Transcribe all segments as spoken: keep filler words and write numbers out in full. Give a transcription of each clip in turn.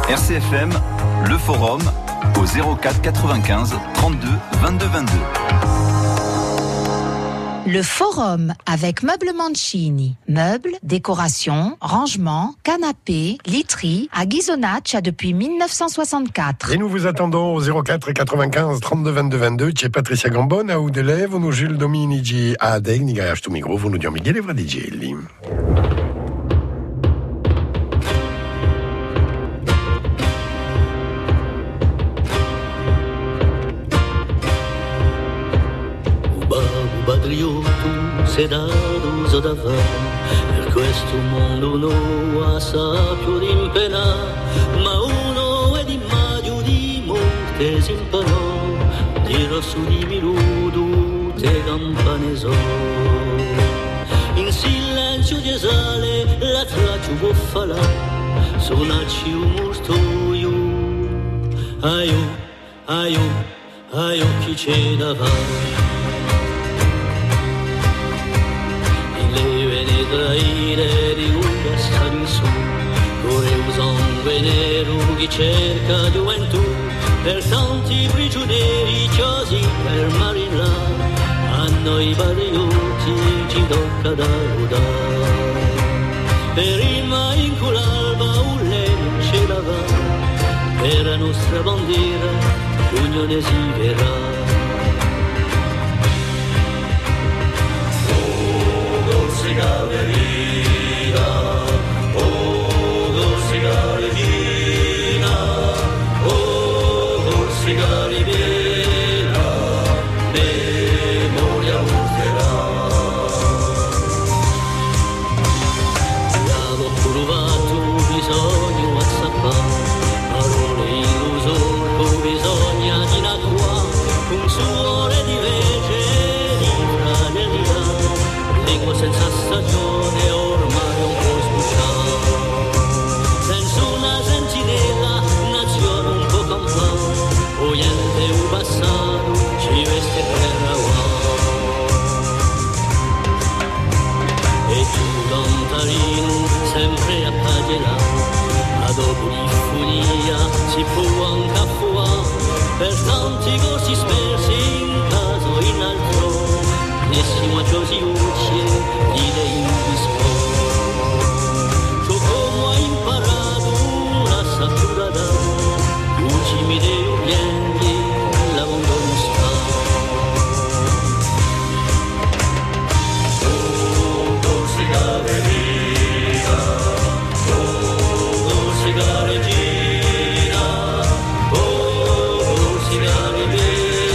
R C F M, le forum, au zéro quatre quatre-vingt-quinze trente-deux vingt-deux vingt-deux. Le forum avec Meubles Mancini. Meubles, décorations, rangements, canapés, literie à Ghisonaccia depuis dix-neuf cent soixante-quatre. Et nous vous attendons au zéro quatre quatre-vingt-quinze trente-deux vingt-deux vingt-deux. C'è Patricia Gambon, a Udele, vous nous Gilles Dominici a Degni, a sto micro, vous nous diamo Michele Vradigelli. Badrio, tu sei dato davvero, per questo mondo non ha sapio di impenare, ma uno è di maggio di morte si imparò, di rosso di miludo te campanesò. In silenzio di esale la traccia può falare, suonarci un mortoio, aio, aio, aio chi c'è davanti. Traire di una stanza, corre un sangue nero che cerca gioventù, per tanti prigionieri così per marina, a noi patrioti ci tocca da rodare. Per il mai in quell'alba un legno ce la va, per la nostra bandiera l'unione si verrà. Gallerina, oh Corsica Regina, oh Corsica Ribera, memoria ulterà. Abbiamo provato bisogno a zappare, parole illusorio bisogna di l'acqua, un suore di vece di franeria. Lingua senza stagione ormai un po' sbucciata, senza una sentinella, nazione un po' campana, oyente un passato ci veste per la e tu lontanino sempre a pagellare, a dopo di furia si può anche affuare, per tanti corsi spersi in caso in altro. Nessuno a Giosi Ucci gli dei un dispo. Ciò come ho imparato una satura da Ucci mi dei un piedi la mondo non sta. Oh, Corsica Regina, oh, Corsica Regina, oh, Corsica Regina.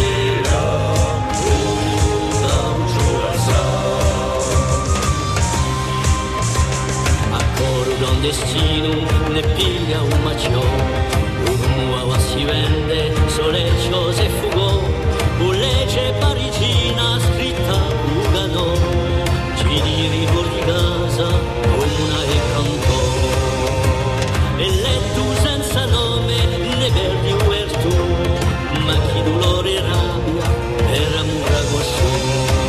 Destino ne piglia un macio, un uova si vende, soleccio se fugò, un legge parigina scritta Ugano, ci di ricordi casa, una e cantò, e letto senza nome ne perdi un vertù, ma chi dolore e rabbia era mura così.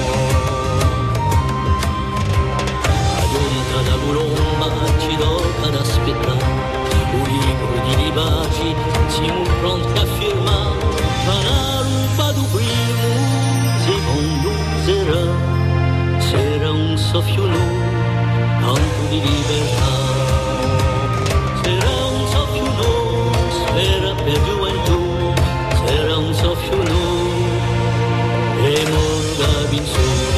Adunca da Bulomba ci tocca ad aspettare, un libro di ribaci siamo pronti a firmare, ma la rupa du primo si condurrà, sarà un soffio nuovo, tanto di libertà, sarà un soffio nuovo, spera per gioventù, sarà un soffio nuovo, e morda vinzore.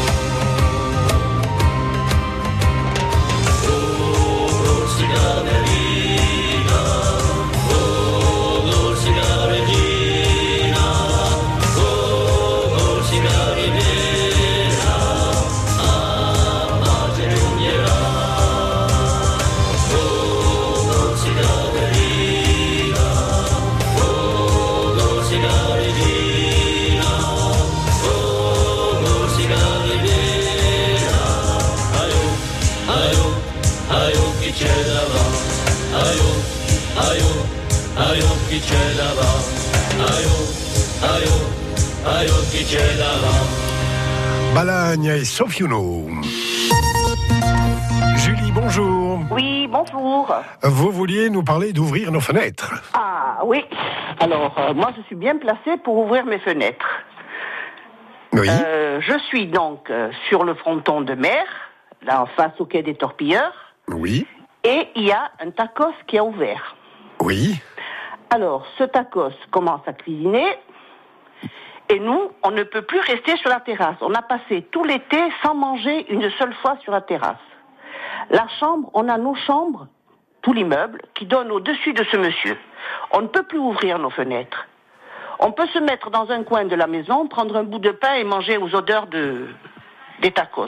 Chi ce la va, aio, aio, aio, chi ce la va. Balagna e Sofiuno. Julie, bonjour. Oui, bonjour. Vous vouliez nous parler d'ouvrir nos fenêtres. Ah oui. Alors, euh, moi, je suis bien placée pour ouvrir mes fenêtres. Oui. Euh, je suis donc euh, sur le fronton de mer, là en face au quai des Torpilleurs. Oui. Et il y a un tacos qui a ouvert. Oui. Alors, ce tacos commence à cuisiner. Et nous, on ne peut plus rester sur la terrasse. On a passé tout l'été sans manger une seule fois sur la terrasse. La chambre, on a nos chambres, tout l'immeuble, qui donne au-dessus de ce monsieur. On ne peut plus ouvrir nos fenêtres. On peut se mettre dans un coin de la maison, prendre un bout de pain et manger aux odeurs de, des tacos.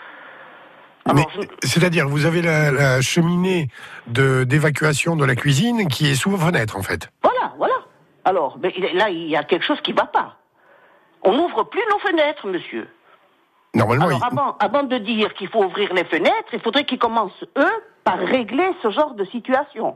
Alors, Mais, je... C'est-à-dire, vous avez la, la cheminée de, d'évacuation de la cuisine qui est sous vos fenêtres, en fait. Voilà, voilà. Alors, ben, là, il y a quelque chose qui ne va pas. On n'ouvre plus nos fenêtres, monsieur. Normalement, Alors, il... avant, avant de dire qu'il faut ouvrir les fenêtres, il faudrait qu'ils commencent, eux, par régler ce genre de situation.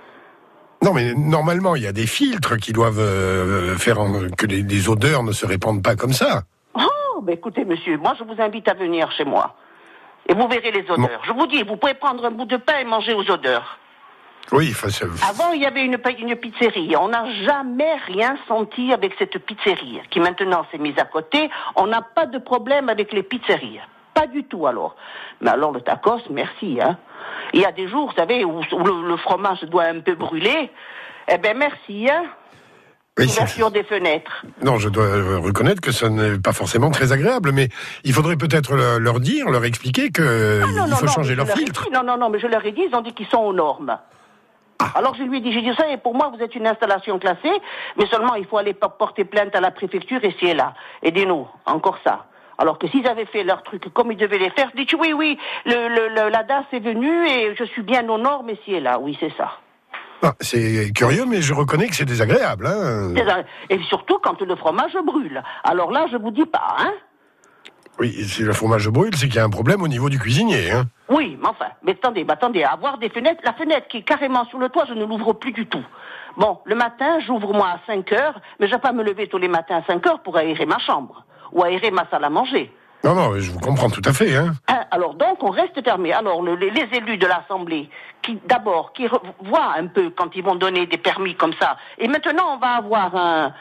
Non, mais normalement, il y a des filtres qui doivent euh, faire en... que les, les odeurs ne se répandent pas comme ça. Oh, ben écoutez, monsieur, moi, je vous invite à venir chez moi. Et vous verrez les odeurs. Bon. Je vous dis, vous pouvez prendre un bout de pain et manger aux odeurs. Oui, enfin... Ça... Avant, il y avait une, une pizzerie. On n'a jamais rien senti avec cette pizzerie, qui maintenant s'est mise à côté. On n'a pas de problème avec les pizzeries. Pas du tout, alors. Mais alors, le tacos, merci, hein. Il y a des jours, vous savez, où, où le, le fromage doit un peu brûler. Eh ben, merci, hein. Oui, Ouverture des fenêtres. Non, je dois reconnaître que ça n'est pas forcément très agréable, mais il faudrait peut-être leur dire, leur expliquer qu'il ah, il faut non, changer leur filtre. Dit, non, non, non, mais je leur ai dit, ils ont dit qu'ils sont aux normes. Ah. Alors je lui ai dit, j'ai dit ça, et pour moi, vous êtes une installation classée, mais seulement il faut aller porter plainte à la préfecture ici et là. Aidez-nous, encore ça. Alors que s'ils avaient fait leur truc comme ils devaient les faire, je dis, oui, oui, le, le, le, la D A S est venue et je suis bien aux normes ici et là. Oui, c'est ça. Ah, c'est curieux, mais je reconnais que c'est désagréable. Hein. Et surtout quand le fromage brûle. Alors là, je vous dis pas, hein. Oui, si le fromage brûle, c'est qu'il y a un problème au niveau du cuisinier, hein. Oui, mais enfin, mais attendez, mais attendez, avoir des fenêtres, la fenêtre qui est carrément sur le toit, je ne l'ouvre plus du tout. Bon, le matin, j'ouvre moi à cinq heures, mais je ne vais pas me lever tous les matins à cinq heures pour aérer ma chambre, ou aérer ma salle à manger. Non, non, je vous comprends tout à fait, hein. hein alors donc, on reste fermé. Alors, le, les, les élus de l'Assemblée, qui d'abord, qui re- voient un peu quand ils vont donner des permis comme ça, et maintenant, on va avoir un...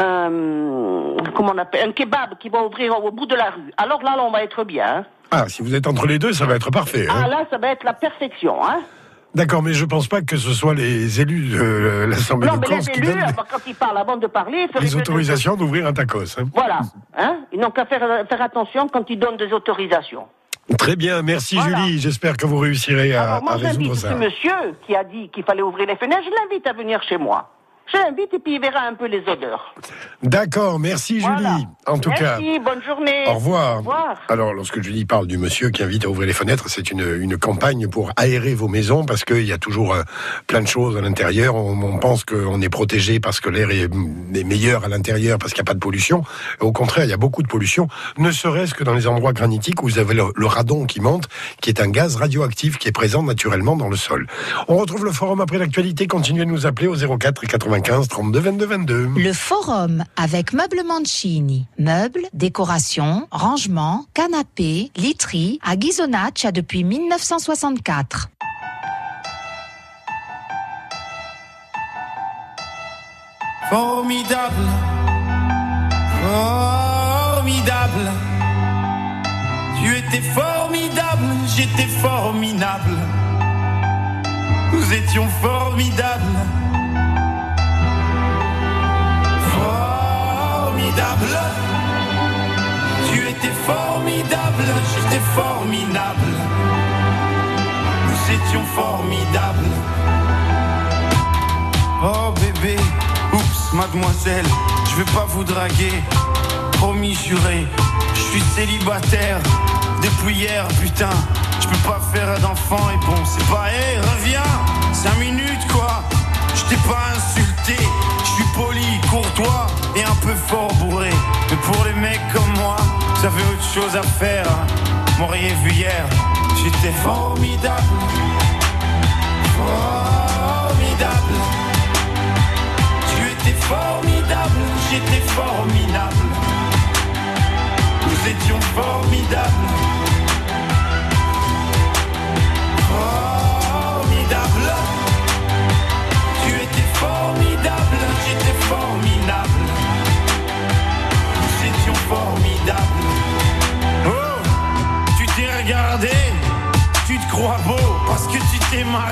un comment on appelle, un kebab qui va ouvrir au bout de la rue. Alors là, là on va être bien, hein. Ah, si vous êtes entre les deux, ça va être parfait, hein. Ah, là, ça va être la perfection, hein. D'accord, mais je pense pas que ce soit les élus de l'Assemblée non, de Corse qui élus, donnent les... quand ils parlent avant de parler... les autorisations de... d'ouvrir un tacos. Hein. Voilà, hein, ils n'ont qu'à faire, faire attention quand ils donnent des autorisations. Très bien, merci voilà. Julie, j'espère que vous réussirez à, Alors, moi, à résoudre ça. Ce monsieur qui a dit qu'il fallait ouvrir les fenêtres, je l'invite à venir chez moi. Je l'invite et puis il verra un peu les odeurs. D'accord, merci Julie. Voilà. En tout merci, cas. Merci, bonne journée. Au revoir. Au revoir. Alors, lorsque Julie parle du monsieur qui invite à ouvrir les fenêtres, c'est une, une campagne pour aérer vos maisons parce qu'il y a toujours euh, plein de choses à l'intérieur. On, on pense qu'on est protégé parce que l'air est, est meilleur à l'intérieur parce qu'il n'y a pas de pollution. Au contraire, il y a beaucoup de pollution, ne serait-ce que dans les endroits granitiques où vous avez le, le radon qui monte, qui est un gaz radioactif qui est présent naturellement dans le sol. On retrouve le forum après l'actualité. Continuez de nous appeler au zéro quatre quatre-vingt-quinze trente-deux vingt-deux vingt-deux. Le forum avec Meubles Mancini. Meubles, décorations, rangements, canapés, literie à Ghisonaccia depuis mille neuf cent soixante-quatre. Formidable, formidable. Tu étais formidable, j'étais formidable. Nous étions formidables. Formidable. Tu étais formidable, j'étais formidable. Nous étions formidables. Oh bébé, oups, mademoiselle, je vais pas vous draguer. Promis, juré, je suis célibataire depuis hier, putain. Je peux pas faire d'enfant et bon, c'est pas, hé, hey, reviens, cinq minutes quoi. Je t'ai pas insulté, je suis poli, courtois et un peu fort bourré. Mais pour les mecs comme moi, j'avais autre chose à faire. M'auriez vu hier, j'étais formidable. Formidable. Tu étais formidable, j'étais formidable. Nous étions formidables.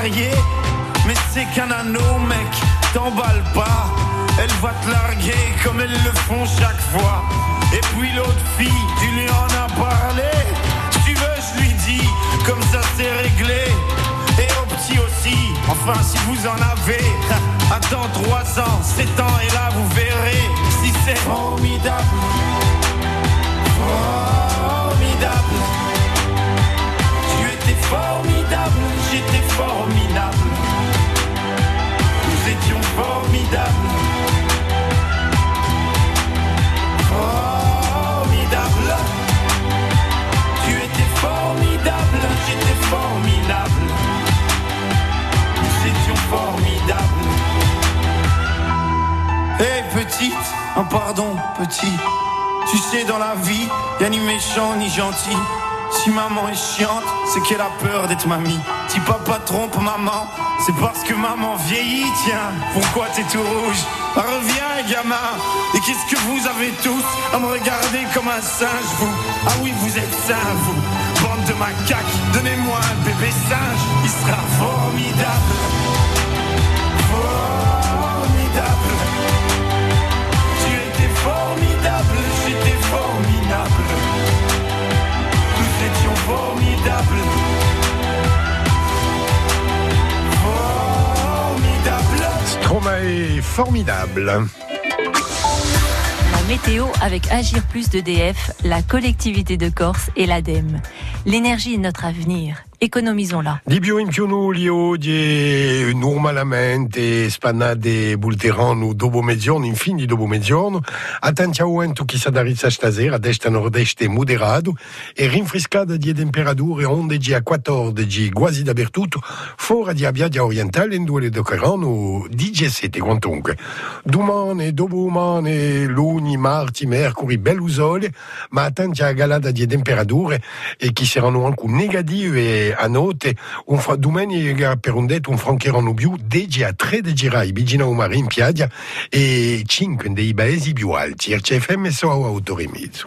mariée, mais c'est qu'un anneau, mec, t'emballe pas. Elle va te larguer comme elles le font chaque fois. Et puis l'autre fille, tu lui en as parlé. Si tu veux, je lui dis, comme ça c'est réglé. Et au petit aussi, enfin si vous en avez. Attends trois ans, sept ans et là vous verrez si c'est formidable. Formidable. Tu étais formidable, j'étais formidable. Nous étions formidables. Formidable. Tu étais formidable, j'étais formidable. Nous étions formidables. Hé hey, petite, oh pardon petit. Tu sais dans la vie, y'a ni méchant ni gentil. Si maman est chiante, c'est qu'elle a peur d'être mamie. Si papa trompe maman, c'est parce que maman vieillit. Tiens, pourquoi t'es tout rouge? Ah, reviens gamin. Et qu'est-ce que vous avez tous à me regarder comme un singe, vous? Ah oui, vous êtes sains, vous, bande de macaques. Donnez-moi un bébé singe, il sera formidable. Formidable. Tu étais formidable, j'étais formidable. Nous étions formidables. Formidable. Stromae, formidable. La météo avec Agir Plus d'E D F, la collectivité de Corse et l'ADEME. L'énergie est notre avenir. Economisons-la. Di più in più nullio di normalmente spanade bulterano dopo mezzogiorno, in fin di dopo mezzogiorno, attenzione chi sa darizza stasera, a destra nord-est moderato, e rinfrescata di temperature onde di a quattordici quasi dappertutto, fuori di Abbiadia orientale in due le doccheranno diciassette quantunque. Domani, dopodomani, lunedì, martedì, mercoledì, bello sole, ma attenzione a galata di temperature e chi saranno anche negative a notte, un fra domenica per un detto un francheranno più deci a tredici rai vicino a mare in piaggia e cinque dei paesi più alti. R C F M so a otto e mezzo.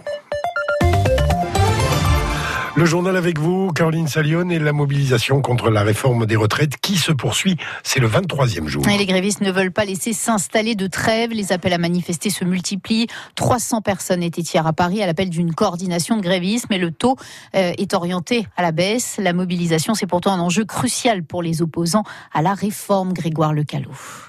Le journal avec vous, Caroline Salione, et la mobilisation contre la réforme des retraites qui se poursuit. C'est le vingt-troisième jour. Et les grévistes ne veulent pas laisser s'installer de trêve. Les appels à manifester se multiplient. trois cents personnes étaient hier à Paris à l'appel d'une coordination de grévistes. Mais le taux euh, est orienté à la baisse. La mobilisation, c'est pourtant un enjeu crucial pour les opposants à la réforme. Grégoire Lecalot.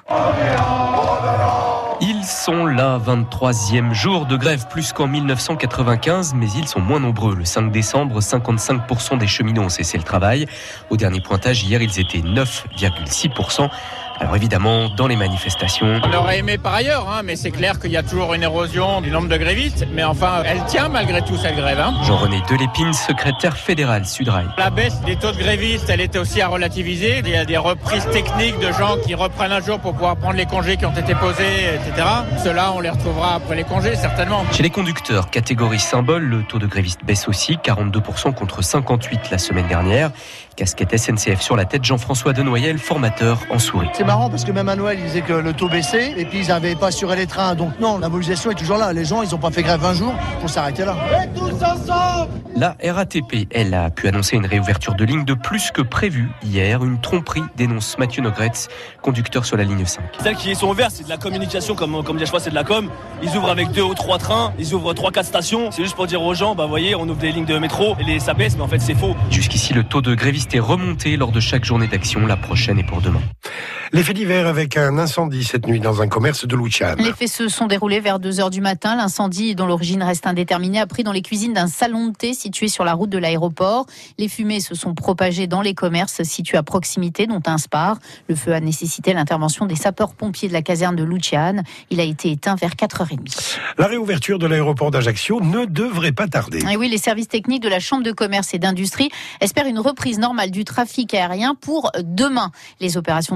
Ils sont là, vingt-troisième jour de grève, plus qu'en dix-neuf cent quatre-vingt-quinze, mais ils sont moins nombreux. Le cinq décembre, cinquante-cinq pour cent des cheminots ont cessé le travail. Au dernier pointage, hier, ils étaient neuf virgule six pour cent. Alors évidemment, dans les manifestations... On aurait aimé par ailleurs, hein, mais c'est clair qu'il y a toujours une érosion du nombre de grévistes. Mais enfin, elle tient malgré tout cette grève. Hein. Jean-René Delépine, secrétaire fédéral Sudrail. La baisse des taux de grévistes, elle était aussi à relativiser. Il y a des reprises techniques de gens qui reprennent un jour pour pouvoir prendre les congés qui ont été posés, et cetera. Ceux-là, on les retrouvera après les congés, certainement. Chez les conducteurs, catégorie symbole, le taux de grévistes baisse aussi, quarante-deux pour cent contre cinquante-huit pour cent la semaine dernière. Casquette S N C F sur la tête, Jean-François Denoyel, formateur, en sourit. C'est marrant parce que même à Noël, ils disaient que le taux baissait et puis ils n'avaient pas assuré les trains. Donc non, la mobilisation est toujours là. Les gens, ils n'ont pas fait grève vingt jours pour s'arrêter là. Et tous ensemble! La R A T P, elle, a pu annoncer une réouverture de ligne de plus que prévu hier. Une tromperie, dénonce Mathieu Nogretz, conducteur sur la ligne cinq. Celles qui sont ouvertes, c'est de la communication, comme, comme dit, je crois, c'est de la com. Ils ouvrent avec deux ou trois trains, ils ouvrent trois quatre stations. C'est juste pour dire aux gens, bah voyez, on ouvre des lignes de métro et les ça baisse, mais en fait c'est faux. Jusqu'ici, le taux de grévistes est remonté lors de chaque journée d'action. La prochaine est pour demain. Les faits divers avec un incendie cette nuit dans un commerce de Luciane. Les faits se sont déroulés vers deux heures du matin. L'incendie, dont l'origine reste indéterminée, a pris dans les cuisines d'un salon de thé situé sur la route de l'aéroport. Les fumées se sont propagées dans les commerces situés à proximité, dont un Spar. Le feu a nécessité l'intervention des sapeurs-pompiers de la caserne de Luciane. Il a été éteint vers quatre heures trente. La réouverture de l'aéroport d'Ajaccio ne devrait pas tarder. Et oui, les services techniques de la Chambre de commerce et d'industrie espèrent une reprise normale du trafic aérien pour demain. Les opérations de pompage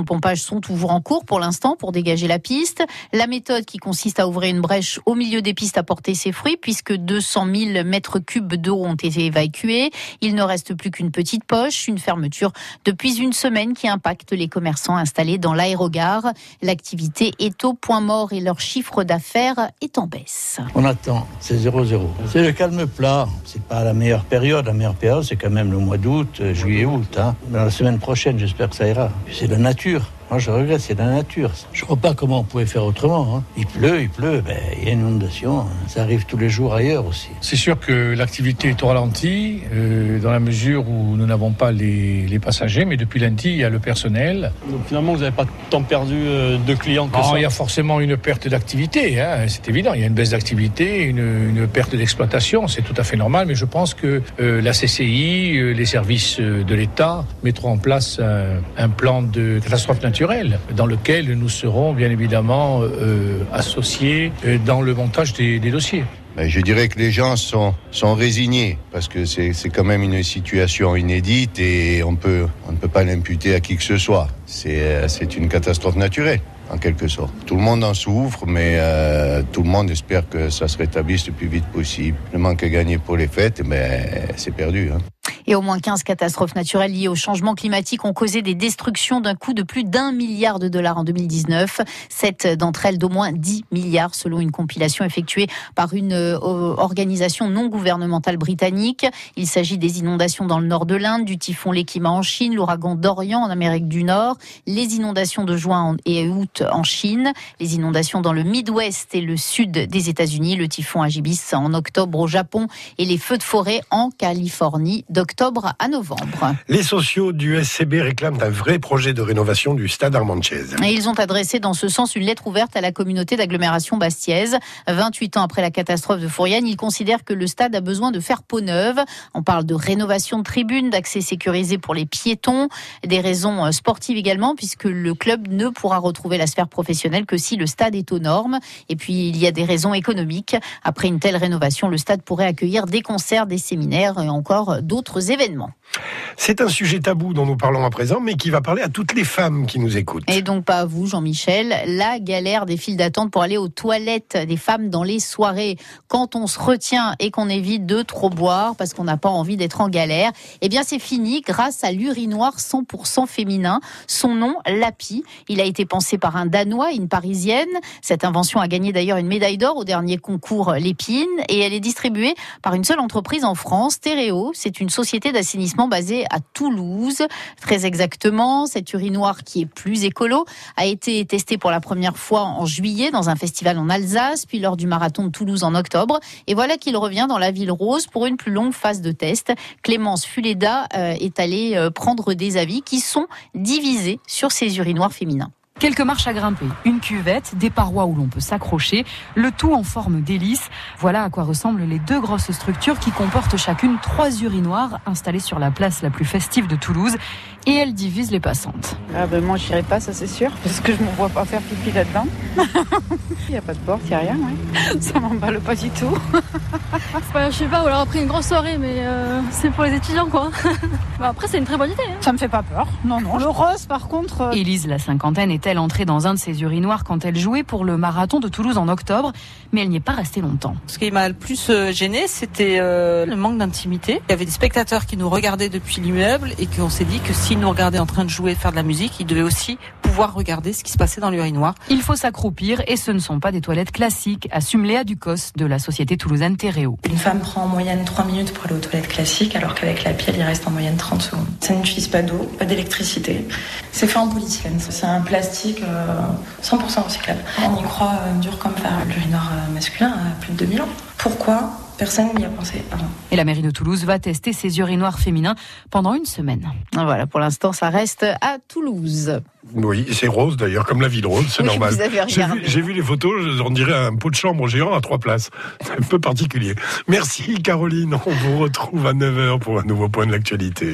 sont toujours en cours pour l'instant pour dégager la piste. La méthode qui consiste à ouvrir une brèche au milieu des pistes a porté ses fruits puisque deux cent mille mètres cubes d'eau ont été évacués. Il ne reste plus qu'une petite poche, une fermeture depuis une semaine qui impacte les commerçants installés dans l'aérogare. L'activité est au point mort et leur chiffre d'affaires est en baisse. On attend, c'est zéro zéro. C'est le calme plat, c'est pas la meilleure période. La meilleure période, c'est quand même le mois d'août, juillet, août. Hein. Dans la semaine prochaine, j'espère que ça ira. C'est la nature. Moi, je regrette, c'est la nature. Je ne vois pas comment on pouvait faire autrement. Hein. Il pleut, il pleut, ben, il y a une inondation. Ça arrive tous les jours ailleurs aussi. C'est sûr que l'activité est au ralenti, euh, dans la mesure où nous n'avons pas les, les passagers, mais depuis lundi, il y a le personnel. Donc finalement, vous n'avez pas tant perdu de clients que non, ça. Il y a forcément une perte d'activité, hein, c'est évident. Il y a une baisse d'activité, une, une perte d'exploitation, c'est tout à fait normal. Mais je pense que euh, la C C I, euh, les services de l'État mettront en place un, un plan de catastrophe naturelle dans lequel nous serons bien évidemment euh, associés dans le montage des, des dossiers. Je dirais que les gens sont, sont résignés parce que c'est, c'est quand même une situation inédite et on peut, on ne peut pas l'imputer à qui que ce soit. C'est, c'est une catastrophe naturelle, en quelque sorte. Tout le monde en souffre, mais euh, tout le monde espère que ça se rétablisse le plus vite possible. Le manque à gagner pour les fêtes, mais c'est perdu. Hein. Et au moins quinze catastrophes naturelles liées au changement climatique ont causé des destructions d'un coût de plus d'un milliard de dollars en deux mille dix-neuf. Sept d'entre elles d'au moins dix milliards selon une compilation effectuée par une euh, organisation non gouvernementale britannique. Il s'agit des inondations dans le nord de l'Inde, du typhon Lekima en Chine, l'ouragan Dorian en Amérique du Nord, les inondations de juin et août en Chine, les inondations dans le Midwest et le sud des États-Unis, le typhon Hagibis en octobre au Japon et les feux de forêt en Californie d'octobre à novembre. Les sociaux du S C B réclament un vrai projet de rénovation du stade Armand-Chiez. Et ils ont adressé dans ce sens une lettre ouverte à la communauté d'agglomération bastiaise. vingt-huit ans après la catastrophe de Fouriane, ils considèrent que le stade a besoin de faire peau neuve. On parle de rénovation de tribunes, d'accès sécurisé pour les piétons, des raisons sportives également, puisque le club ne pourra retrouver la sphère professionnelle que si le stade est aux normes. Et puis, il y a des raisons économiques. Après une telle rénovation, le stade pourrait accueillir des concerts, des séminaires et encore d'autres événements. C'est un sujet tabou dont nous parlons à présent, mais qui va parler à toutes les femmes qui nous écoutent. Et donc pas à vous, Jean-Michel. La galère des files d'attente pour aller aux toilettes des femmes dans les soirées. Quand on se retient et qu'on évite de trop boire parce qu'on n'a pas envie d'être en galère, eh bien c'est fini grâce à l'urinoir cent pour cent féminin. Son nom, Lapi. Il a été pensé par un Danois et une Parisienne. Cette invention a gagné d'ailleurs une médaille d'or au dernier concours Lépine et elle est distribuée par une seule entreprise en France, Théréo. C'est une société d'assainissement basée à Toulouse. Très exactement, cet urinoir qui est plus écolo a été testé pour la première fois en juillet dans un festival en Alsace, puis lors du marathon de Toulouse en octobre. Et voilà qu'il revient dans la ville rose pour une plus longue phase de test. Clémence Fuleda euh, est allée euh, prendre des avis qui sont divisés sur ces urinoirs féminins. Quelques marches à grimper, une cuvette, des parois où l'on peut s'accrocher, le tout en forme d'hélice. Voilà à quoi ressemblent les deux grosses structures qui comportent chacune trois urinoirs installés sur la place la plus festive de Toulouse et elles divisent les passantes. Ah ben moi je n'irai pas, ça c'est sûr, parce que je ne me vois pas faire pipi là-dedans. Il n'y a pas de porte, il n'y a rien, ouais. Ça m'emballe pas du tout. Bah, je sais pas, ou alors après une grosse soirée, mais euh, c'est pour les étudiants quoi. Bah, après c'est une très bonne idée. Hein. Ça me fait pas peur, non, non. Le rose par contre... Euh... Élise, la cinquantaine, est-elle entrée dans un de ces urinoirs quand elle jouait pour le marathon de Toulouse en octobre, mais elle n'y est pas restée longtemps. Ce qui m'a le plus gêné, c'était euh, le manque d'intimité. Il y avait des spectateurs qui nous regardaient depuis l'immeuble et qu'on s'est dit que s'ils nous regardaient en train de jouer et de faire de la musique, ils devaient aussi pouvoir regarder ce qui se passait dans l'urinoir. Il faut s'accroupir et ce ne sont pas des toilettes classiques, assume Léa Ducos de la société toulousaine Théréo. Une femme prend en moyenne trois minutes pour aller aux toilettes classiques, alors qu'avec la pile, il reste en moyenne trente secondes. Ça n'utilise pas d'eau, pas d'électricité. C'est fait en polystyrène. C'est un plastique euh, cent pour cent recyclable. On y croit euh, dur comme fer. L'urinoir euh, masculin a plus de deux mille ans. Pourquoi personne n'y a pensé avant? Et la mairie de Toulouse va tester ces urinoirs féminins pendant une semaine. Voilà, pour l'instant, ça reste à Toulouse. Oui, c'est rose d'ailleurs, comme la ville rose, c'est oui, normal. Vous avez j'ai, vu, j'ai vu les photos, on dirait un pot de chambre géant à trois places. C'est un peu particulier. Merci Caroline, on vous retrouve à neuf heures pour un nouveau point de l'actualité.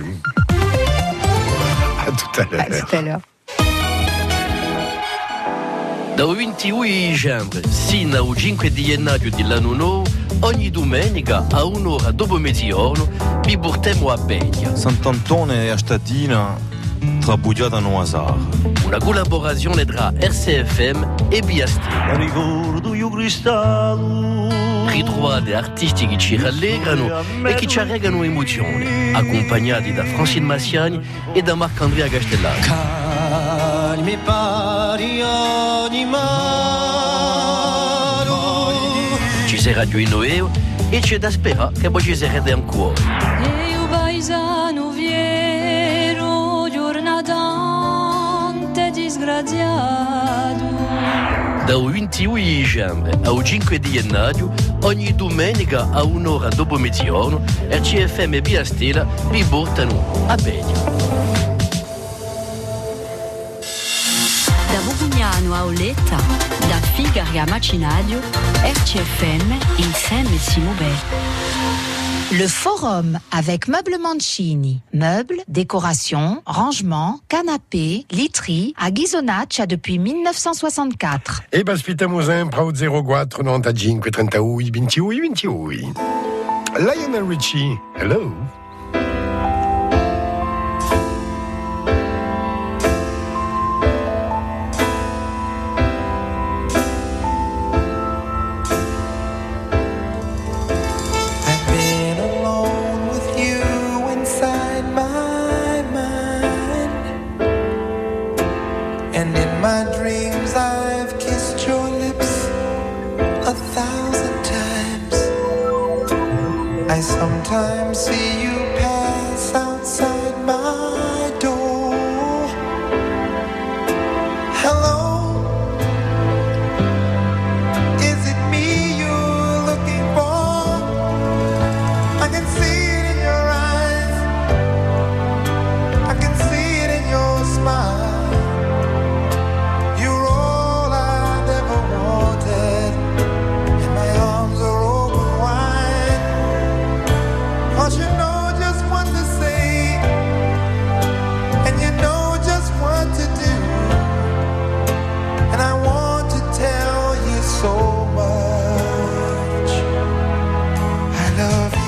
À tout à l'heure. À tout à l'heure. Dal ventidue dicembre sino al cinque di gennaio dell'anno nuovo, ogni domenica a un'ora dopo mezzogiorno vi portiamo a Beglia. Sant'Antone e a Stadina trabugiata no hasard. Una collaborazione tra R C F M e Biasti. Ricordo io cristallo. Ritrovate artisti che ci rallegrano e che ci arregano emozioni, accompagnati da Francine Massiani e da Marc-Andrea Castellani. Calmi pari animalo. Ci sarà Radio Inoeo e c'è da sperare che poi ci sarete ancora. E un paesano viero, giornatante disgraziato. Dal ventuno dicembre al cinque di gennaio, ogni domenica a un'ora dopo mezzogiorno, R C F M e Biastella vi portano a Begno. Da Bugugnano a Oletta, da Figari a Macinadio, R C F M insieme si muove. Le forum avec Meubles Mancini. Meubles, décorations, rangements, canapés, literie à Ghisonaccia depuis mille neuf cent soixante-quatre. E baspitamosin proud zero quattro novantacinque trentaui ventiui ventiui. Lionel Richie, hello. I sometimes see you pass outside my door. Hello, is it me you're looking for? I can see it in your eyes, I can see it in your smile. You're all I've ever wanted, and my arms are open wide. 'Cause you know just what to say, and you know just what to do, and I want to tell you so much. I love you.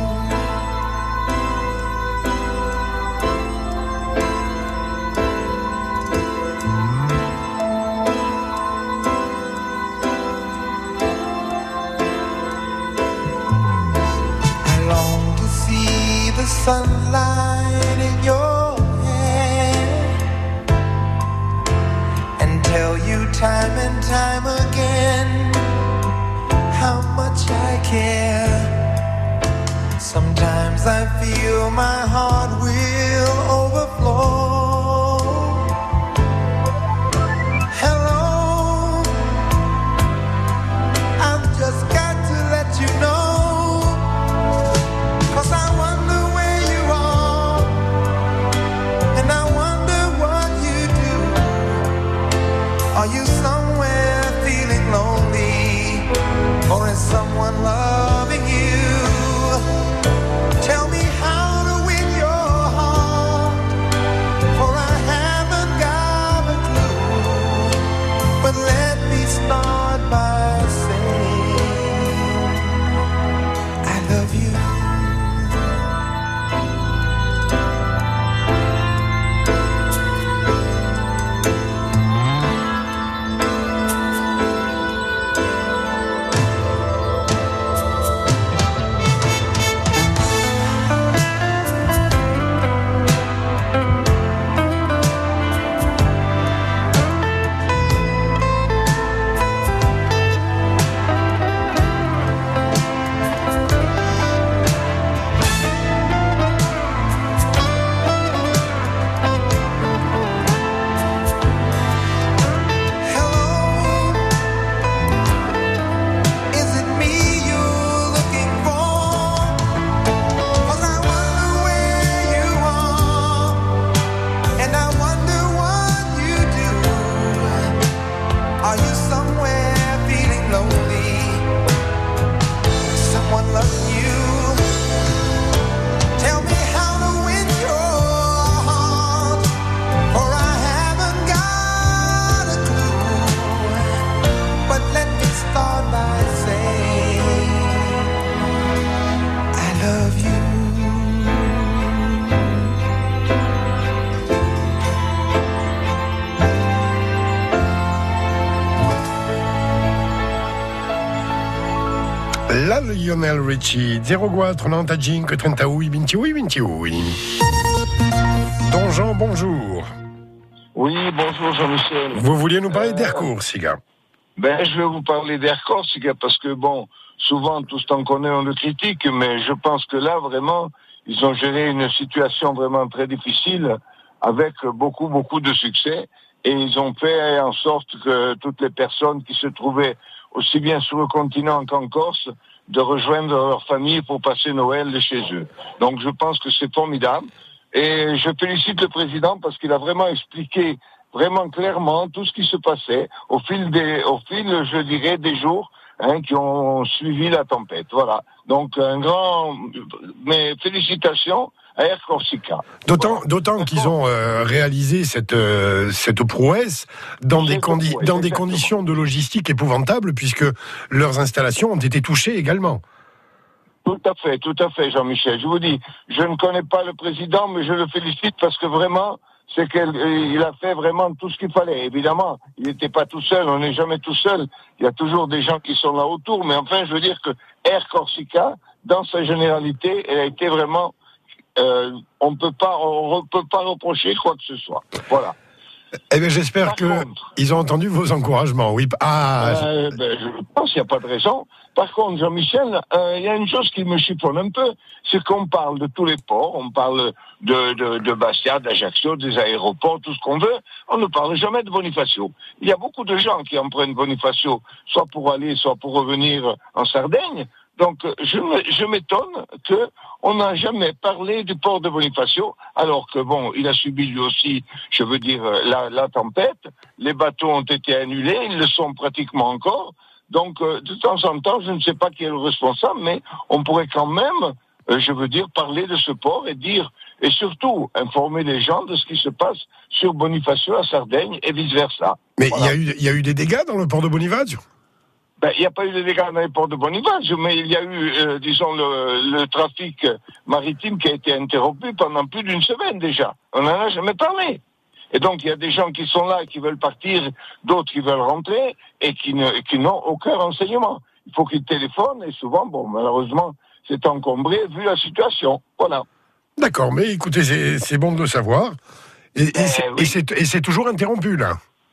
I long to see the sunlight in your hair and tell you time and time again how much I care. Sometimes I feel my heart will overflow. Hello, I've just got to let you know, 'cause I wonder where you are, and I wonder what you do. Are you somewhere feeling lonely, or is someone loving you? Tell me how to win your heart, for I haven't got a clue. But let me start by saying I love you. La Lionel Richie, zéro quattro novantacinque trentahuit ventihuit ventihuit. Don Jean, bonjour. Oui, bonjour Jean-Michel. Vous vouliez nous parler d'Air Corsica? Ben, je vais vous parler d'Air Corsica parce que, bon, souvent, tout ce qu'on connaît, on le critique, mais je pense que là, vraiment, ils ont géré une situation vraiment très difficile avec beaucoup, beaucoup de succès et ils ont fait en sorte que toutes les personnes qui se trouvaient aussi bien sur le continent qu'en Corse, de rejoindre leur famille pour passer Noël chez eux. Donc je pense que c'est formidable. Et je félicite le président parce qu'il a vraiment expliqué vraiment clairement tout ce qui se passait au fil des, au fil, je dirais, des jours hein, qui ont suivi la tempête. Voilà. Donc un grand, mais félicitations à Air Corsica. D'autant, voilà. d'autant qu'ils ont euh, réalisé cette euh, cette prouesse dans des condi- prouesse, dans des exactement. conditions de logistique épouvantables puisque leurs installations ont été touchées également. Tout à fait, tout à fait, Jean-Michel. Je vous dis, je ne connais pas le président, mais je le félicite parce que vraiment, c'est qu'il a fait vraiment tout ce qu'il fallait. Évidemment, il n'était pas tout seul, on n'est jamais tout seul. Il y a toujours des gens qui sont là autour, mais enfin, je veux dire que Air Corsica, dans sa généralité, elle a été vraiment, euh, on peut pas, on peut pas reprocher quoi que ce soit. Voilà. Eh bien, j'espère que ils ont entendu vos encouragements. Oui. Ah. Euh, ben, je pense qu'il n'y a pas de raison. Par contre, Jean-Michel, euh, il y a une chose qui me chiffonne un peu, c'est qu'on parle de tous les ports, on parle de, de, de Bastia, d'Ajaccio, des aéroports, tout ce qu'on veut. On ne parle jamais de Bonifacio. Il y a beaucoup de gens qui empruntent Bonifacio, soit pour aller, soit pour revenir en Sardaigne. Donc, je, je m'étonne que on n'a jamais parlé du port de Bonifacio, alors que bon, il a subi lui aussi, je veux dire, la, la tempête. Les bateaux ont été annulés, ils le sont pratiquement encore. Donc, euh, de temps en temps, je ne sais pas qui est le responsable, mais on pourrait quand même, euh, je veux dire, parler de ce port et dire, et surtout informer les gens de ce qui se passe sur Bonifacio à Sardaigne et vice versa. Mais il voilà. y a eu il y a eu des dégâts dans le port de Bonifacio. Ben, il n'y a pas eu de dégâts dans les ports de Bonifacio, mais il y a eu, euh, disons, le, le trafic maritime qui a été interrompu pendant plus d'une semaine déjà. On n'en a jamais parlé. Et donc, il y a des gens qui sont là et qui veulent partir, d'autres qui veulent rentrer et qui, ne, qui n'ont aucun renseignement. Il faut qu'ils téléphonent et souvent, bon, malheureusement, c'est encombré vu la situation. Voilà. D'accord, mais écoutez, c'est, c'est bon de le savoir. Et, et, Eh c'est, oui. et, c'est, et c'est toujours interrompu, là.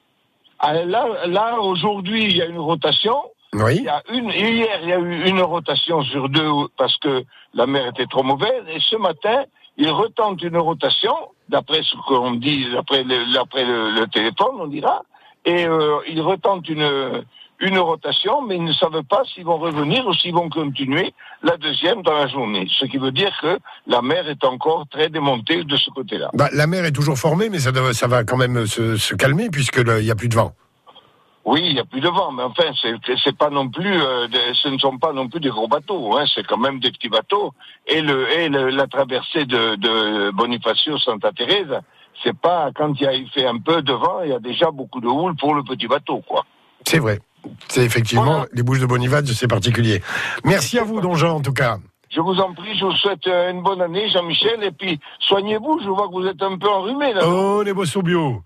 Ah, là, là, aujourd'hui, il y a une rotation. Oui. Il y a une, hier, il y a eu une rotation sur deux parce que la mer était trop mauvaise. Et ce matin, ils retentent une rotation, d'après ce qu'on dit, d'après le, d'après le, le téléphone, on dira. Et euh, ils retentent une, une rotation, mais ils ne savent pas s'ils vont revenir ou s'ils vont continuer la deuxième dans la journée. Ce qui veut dire que la mer est encore très démontée de ce côté-là. Bah, la mer est toujours formée, mais ça, doit, ça va quand même se, se calmer puisque il n'y a plus de vent. Oui, il n'y a plus de vent, mais enfin, c'est, c'est pas non plus, euh, des, ce ne sont pas non plus des gros bateaux, hein, c'est quand même des petits bateaux. Et le, et le, la traversée de, de Bonifacio Santa Teresa, c'est pas, quand il y a il fait un peu de vent, il y a déjà beaucoup de houle pour le petit bateau, quoi. C'est vrai. C'est effectivement, Voilà. les Bouches de Bonifacio, c'est particulier. Merci à vous, Don Jean, en tout cas. Je vous en prie, je vous souhaite euh, une bonne année, Jean-Michel, et puis soignez-vous, je vois que vous êtes un peu enrhumé, là. Oh, les beaux bio.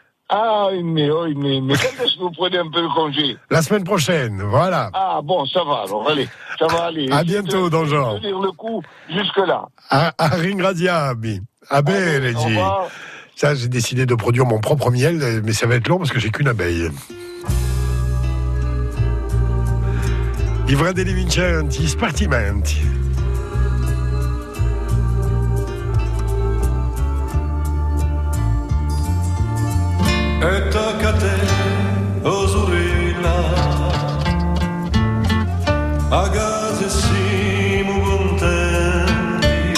Ah, mais, oh, mais, mais quand est-ce que vous prenez un peu de congé? La semaine prochaine, voilà. Ah, bon, ça va, alors, allez, ça va aller. À bientôt, Don Jean. Je vais tenir le coup jusque-là. A, a ringraziarmi. A bene, Au G. revoir. Ça, j'ai décidé de produire mon propre miel, mais ça va être long parce que j'ai qu'une abeille. Ivra dei vincenti, spartimenti. E tocca a te, Osurina, a casa siamo contenti,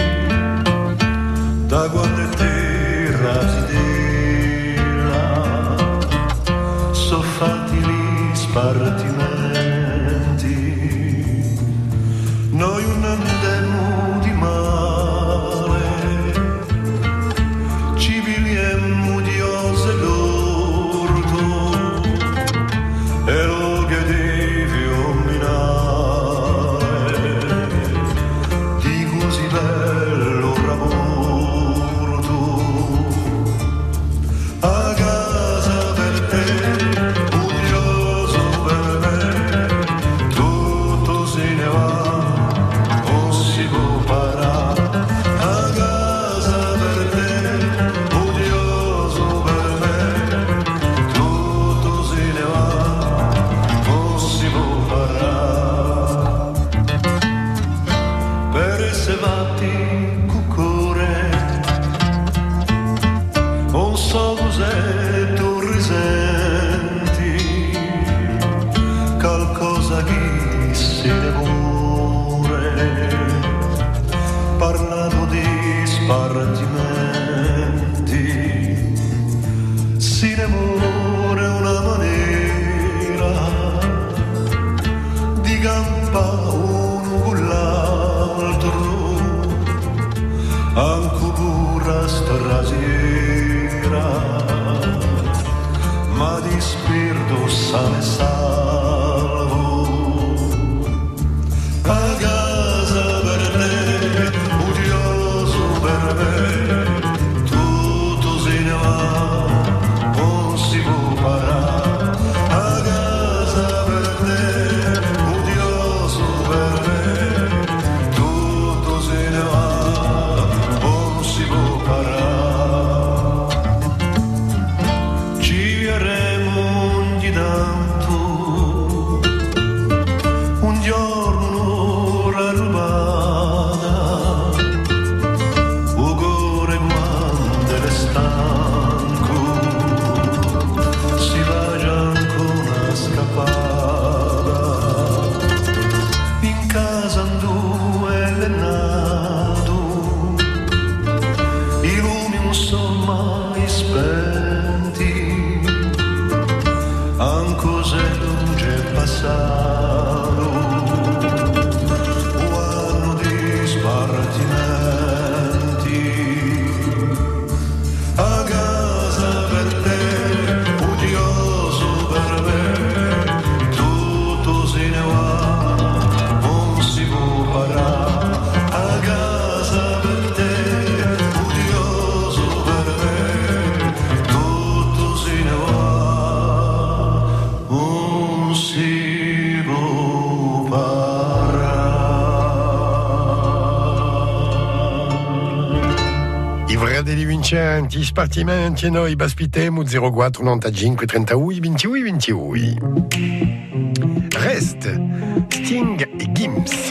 da quando te rasidela, so fatti gli spartimenti, noi non andiamo di male, ci viviamo di ose l'orto, e lo che devi omminare, di così bello rapporto, a casa per te, curioso per me, spirito sano e salvo. A casa per te, odioso per me, tutto se ne va, non si può parare. A casa per te, odioso per me, tutto se ne va, non si può parare. Ci verremo ogni tanto, un giorno la rubata, o cuore quando è stanco, si va già ancora scappata, in casa in due è nato, i lumi non sono mai spenti, anche se luce è passato, un anno di spartimenti. A casa per te, odioso per me, tutto se ne va, non si può parare. A casa per te, odioso per me, tutto se ne va, non si può I Vradeli Vincenti, spartimenti, noi baspitemo zero quattro novantacinque trentadue ventidue ventidue. Reste Sting e Gims.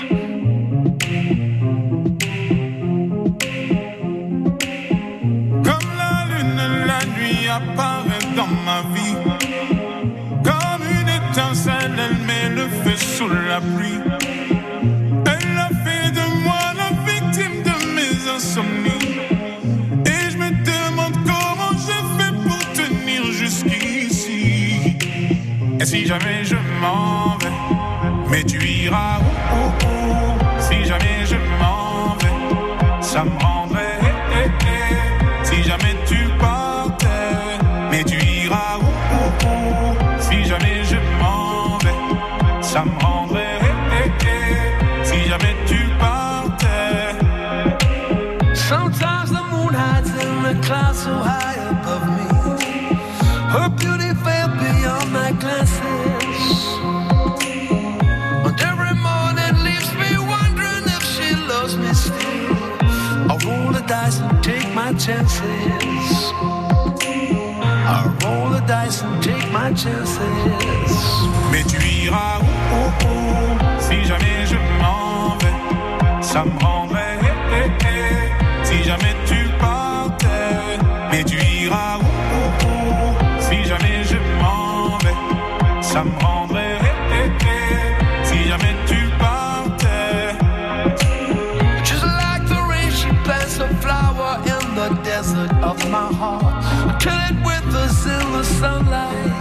Comme la lune, la nuit apparaît dans ma vie. Comme une étincelle, elle met le feu sous la pluie. Elle a fait de moi la victime de mes insomnies. Et je me demande comment je fais pour tenir jusqu'ici. Et si jamais je m'en vais, mais tu iras où, où, où. Si jamais je m'en vais, ça me rendrait eh, eh, eh. Si jamais tu partais, mais tu iras où, où, où. Si jamais je m'en vais, ça me rendrait eh, eh, eh. Si jamais tu partais. Sometimes the moon hides in the clouds so high above me. Her beauty fell beyond my glances. And every morning leaves me wondering if she loves me still. I roll the dice and take my chances. I roll the dice and take my chances. Mais tu iras où, où, où. Si jamais je m'en vais, ça me rendrait eh, eh, eh. Si jamais tu partais, mais tu iras où, où, où. Si jamais je m'en vais, ça me rendrait eh, eh, eh. Si jamais tu partais. Just like the rain, she plants a flower in the desert of my heart. Till it withers in the sunlight.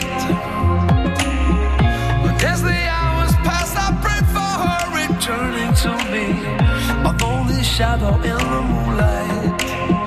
But as the hours pass, I pray for her returning to me. A lonely shadow in the moonlight.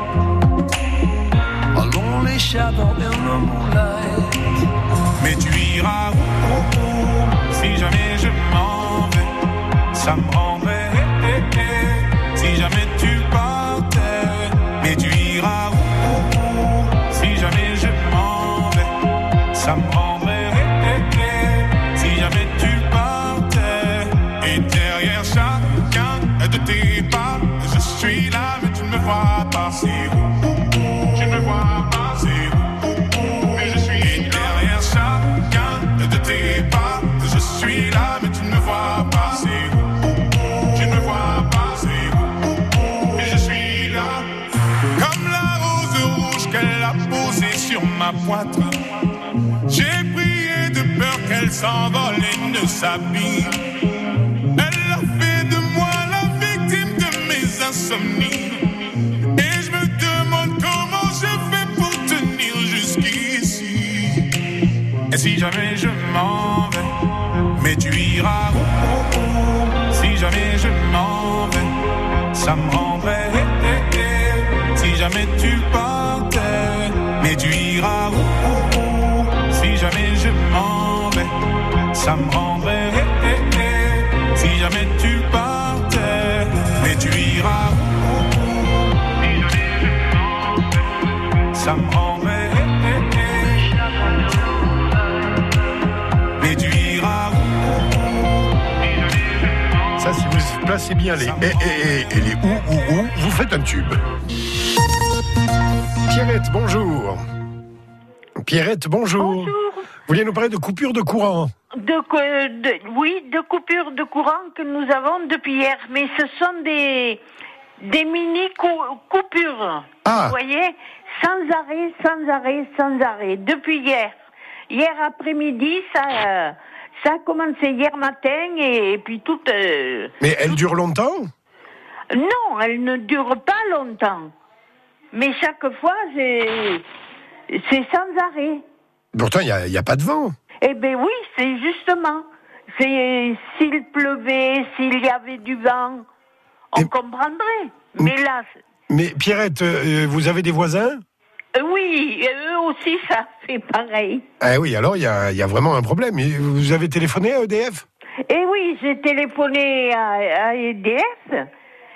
A lonely shadow in the moonlight. Mais tu iras où, où, où. Si jamais je m'en vais, ça me rendrait eh, eh, eh. Si jamais tu partais, mais tu iras où, où, où. Si jamais je m'en vais, ça me rendrait eh, eh, eh. Si jamais tu partais. Et derrière chacun de tes pas, je suis là mais tu ne me vois pas. C'est où, où, où. Tu ne me vois pas. C'est où, où, où. Mais je suis et derrière chacun de tes pas, je suis là mais tu ne me vois pas. C'est où, où, où. Tu ne me vois pas. C'est où, où, où. Mais je suis là. Comme la rose rouge qu'elle a posée sur ma poitrine. J'ai prié de peur qu'elle s'envole et ne s'abîme. Elle a fait de moi la victime de mes insomnies. Et je me demande comment je fais pour tenir jusqu'ici. Et si jamais je m'en vais, mais tu iras où, où, où. Si jamais je m'en vais, ça me rendrait eh, eh, eh. Si jamais tu partais, mais tu iras où, où, où. Si jamais je m'en ça me rendrait eh, eh, eh, si jamais tu partais, mais tu iras où, où, où, ça me rendrait eh, eh, eh, mais tu iras où, où. Ça, si vous placez bien les eh, eh, eh et les ou, ou, ou, vous faites un tube. Pierrette, bonjour. Pierrette, bonjour. Bonjour. Vous vouliez nous parler de coupure de courant? De, de, oui, de coupures de courant que nous avons depuis hier, mais ce sont des, des mini cou- coupures. Ah. Vous voyez, sans arrêt, sans arrêt, sans arrêt. Depuis hier. Hier après-midi, ça, euh, ça a commencé hier matin et, et puis tout. Euh, Mais elle dure longtemps? Non, elle ne dure pas longtemps. Mais chaque fois, c'est, c'est sans arrêt. Pourtant, il n'y a, a pas de vent. Eh bien oui, c'est justement. C'est, s'il pleuvait, s'il y avait du vent, on Et... comprendrait. Mais là... Mais Pierrette, euh, vous avez des voisins? euh, Oui, eux aussi, ça fait pareil. Ah oui, alors il y a, y a vraiment un problème. Vous avez téléphoné à E D F? Eh oui, j'ai téléphoné à, à E D F.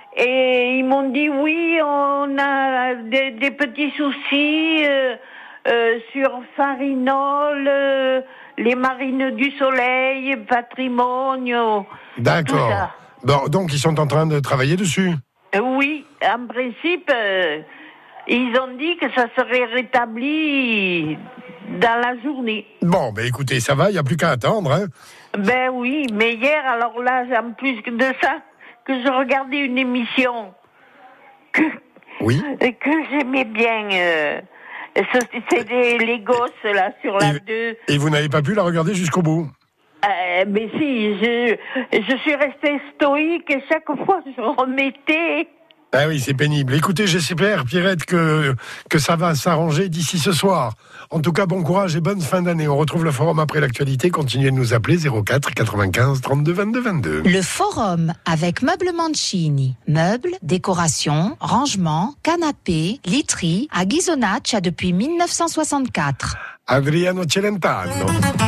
Et ils m'ont dit, oui, on a des, des petits soucis... Euh, Euh, sur Farinol, euh, les Marines du Soleil, Patrimonio. D'accord. Bon, donc ils sont en train de travailler dessus. Euh, oui, en principe, euh, ils ont dit que ça serait rétabli dans la journée. Bon, ben écoutez, ça va, il n'y a plus qu'à attendre. Hein. Ben oui, mais hier, alors là, en plus de ça, que je regardais une émission que, oui. que j'aimais bien... Euh, C'est des, les gosses, là, sur la deux. Et vous n'avez pas pu la regarder jusqu'au bout? euh, Mais si, je, je suis restée stoïque et chaque fois je remettais. Ah oui, c'est pénible. Écoutez, j'espère, Pierrette, que, que ça va s'arranger d'ici ce soir. En tout cas, bon courage et bonne fin d'année. On retrouve le forum après l'actualité. Continuez de nous appeler zéro quatre quatre-vingt-quinze trente-deux vingt-deux vingt-deux. Le forum avec Meubles Mancini. Meubles, décorations, rangements, canapés, literie à Ghisonaccia depuis dix-neuf cent soixante-quatre. Adriano Celentano.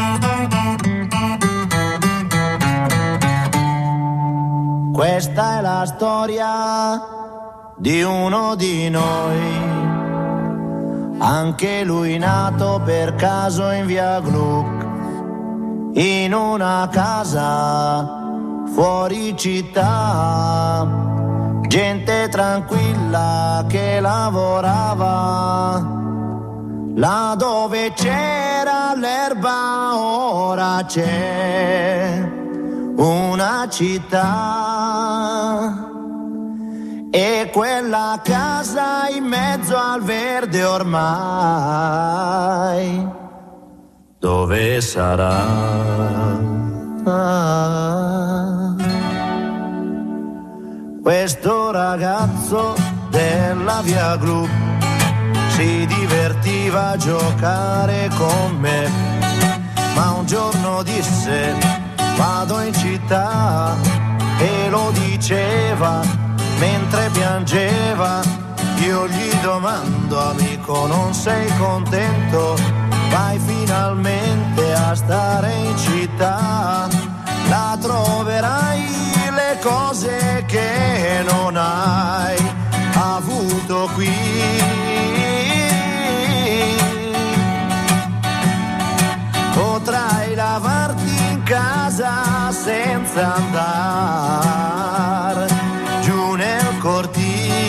Questa è la storia di uno di noi, anche lui nato per caso in via Gluck, in una casa fuori città, gente tranquilla che lavorava, là dove c'era l'erba ora c'è una città. E quella casa in mezzo al verde ormai, dove sarà? Ah, questo ragazzo della via Gru si divertiva a giocare con me, ma un giorno disse vado in città, e lo diceva mentre piangeva. Io gli domando, amico, non sei contento? Vai finalmente a stare in città, là troverai le cose che non hai avuto qui. Potrai lavarti in casa senza andare giù nel cortile.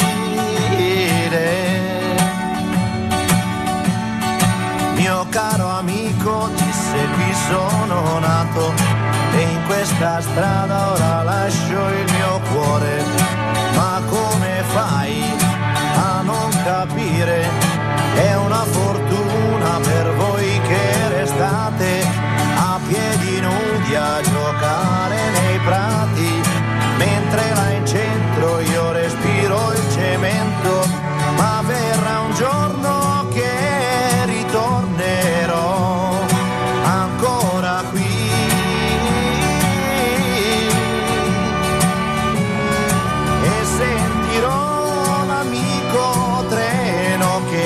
Mio caro amico, disse, qui sono nato e in questa strada ora lascio il mio cuore. Ma come fai a non capire? È una fortuna per voi che restate a piedi nudi a giocare nei prati, mentre là in centro io respiro il cemento. Ma verrà un giorno che ritornerò ancora qui, e sentirò l'amico treno che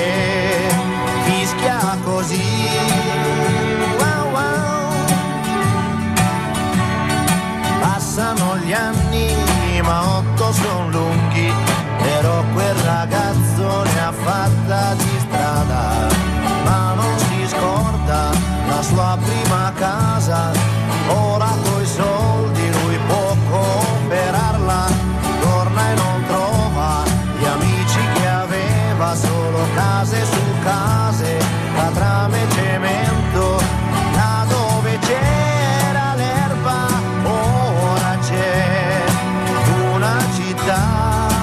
quando son lunghi, però quel ragazzo ne ha fatta di strada, ma non si scorda la sua prima casa, ora coi soldi lui può comprarla, torna e non trova gli amici che aveva, solo case su case, catrame e cemento, là dove c'era l'erba ora c'è una città.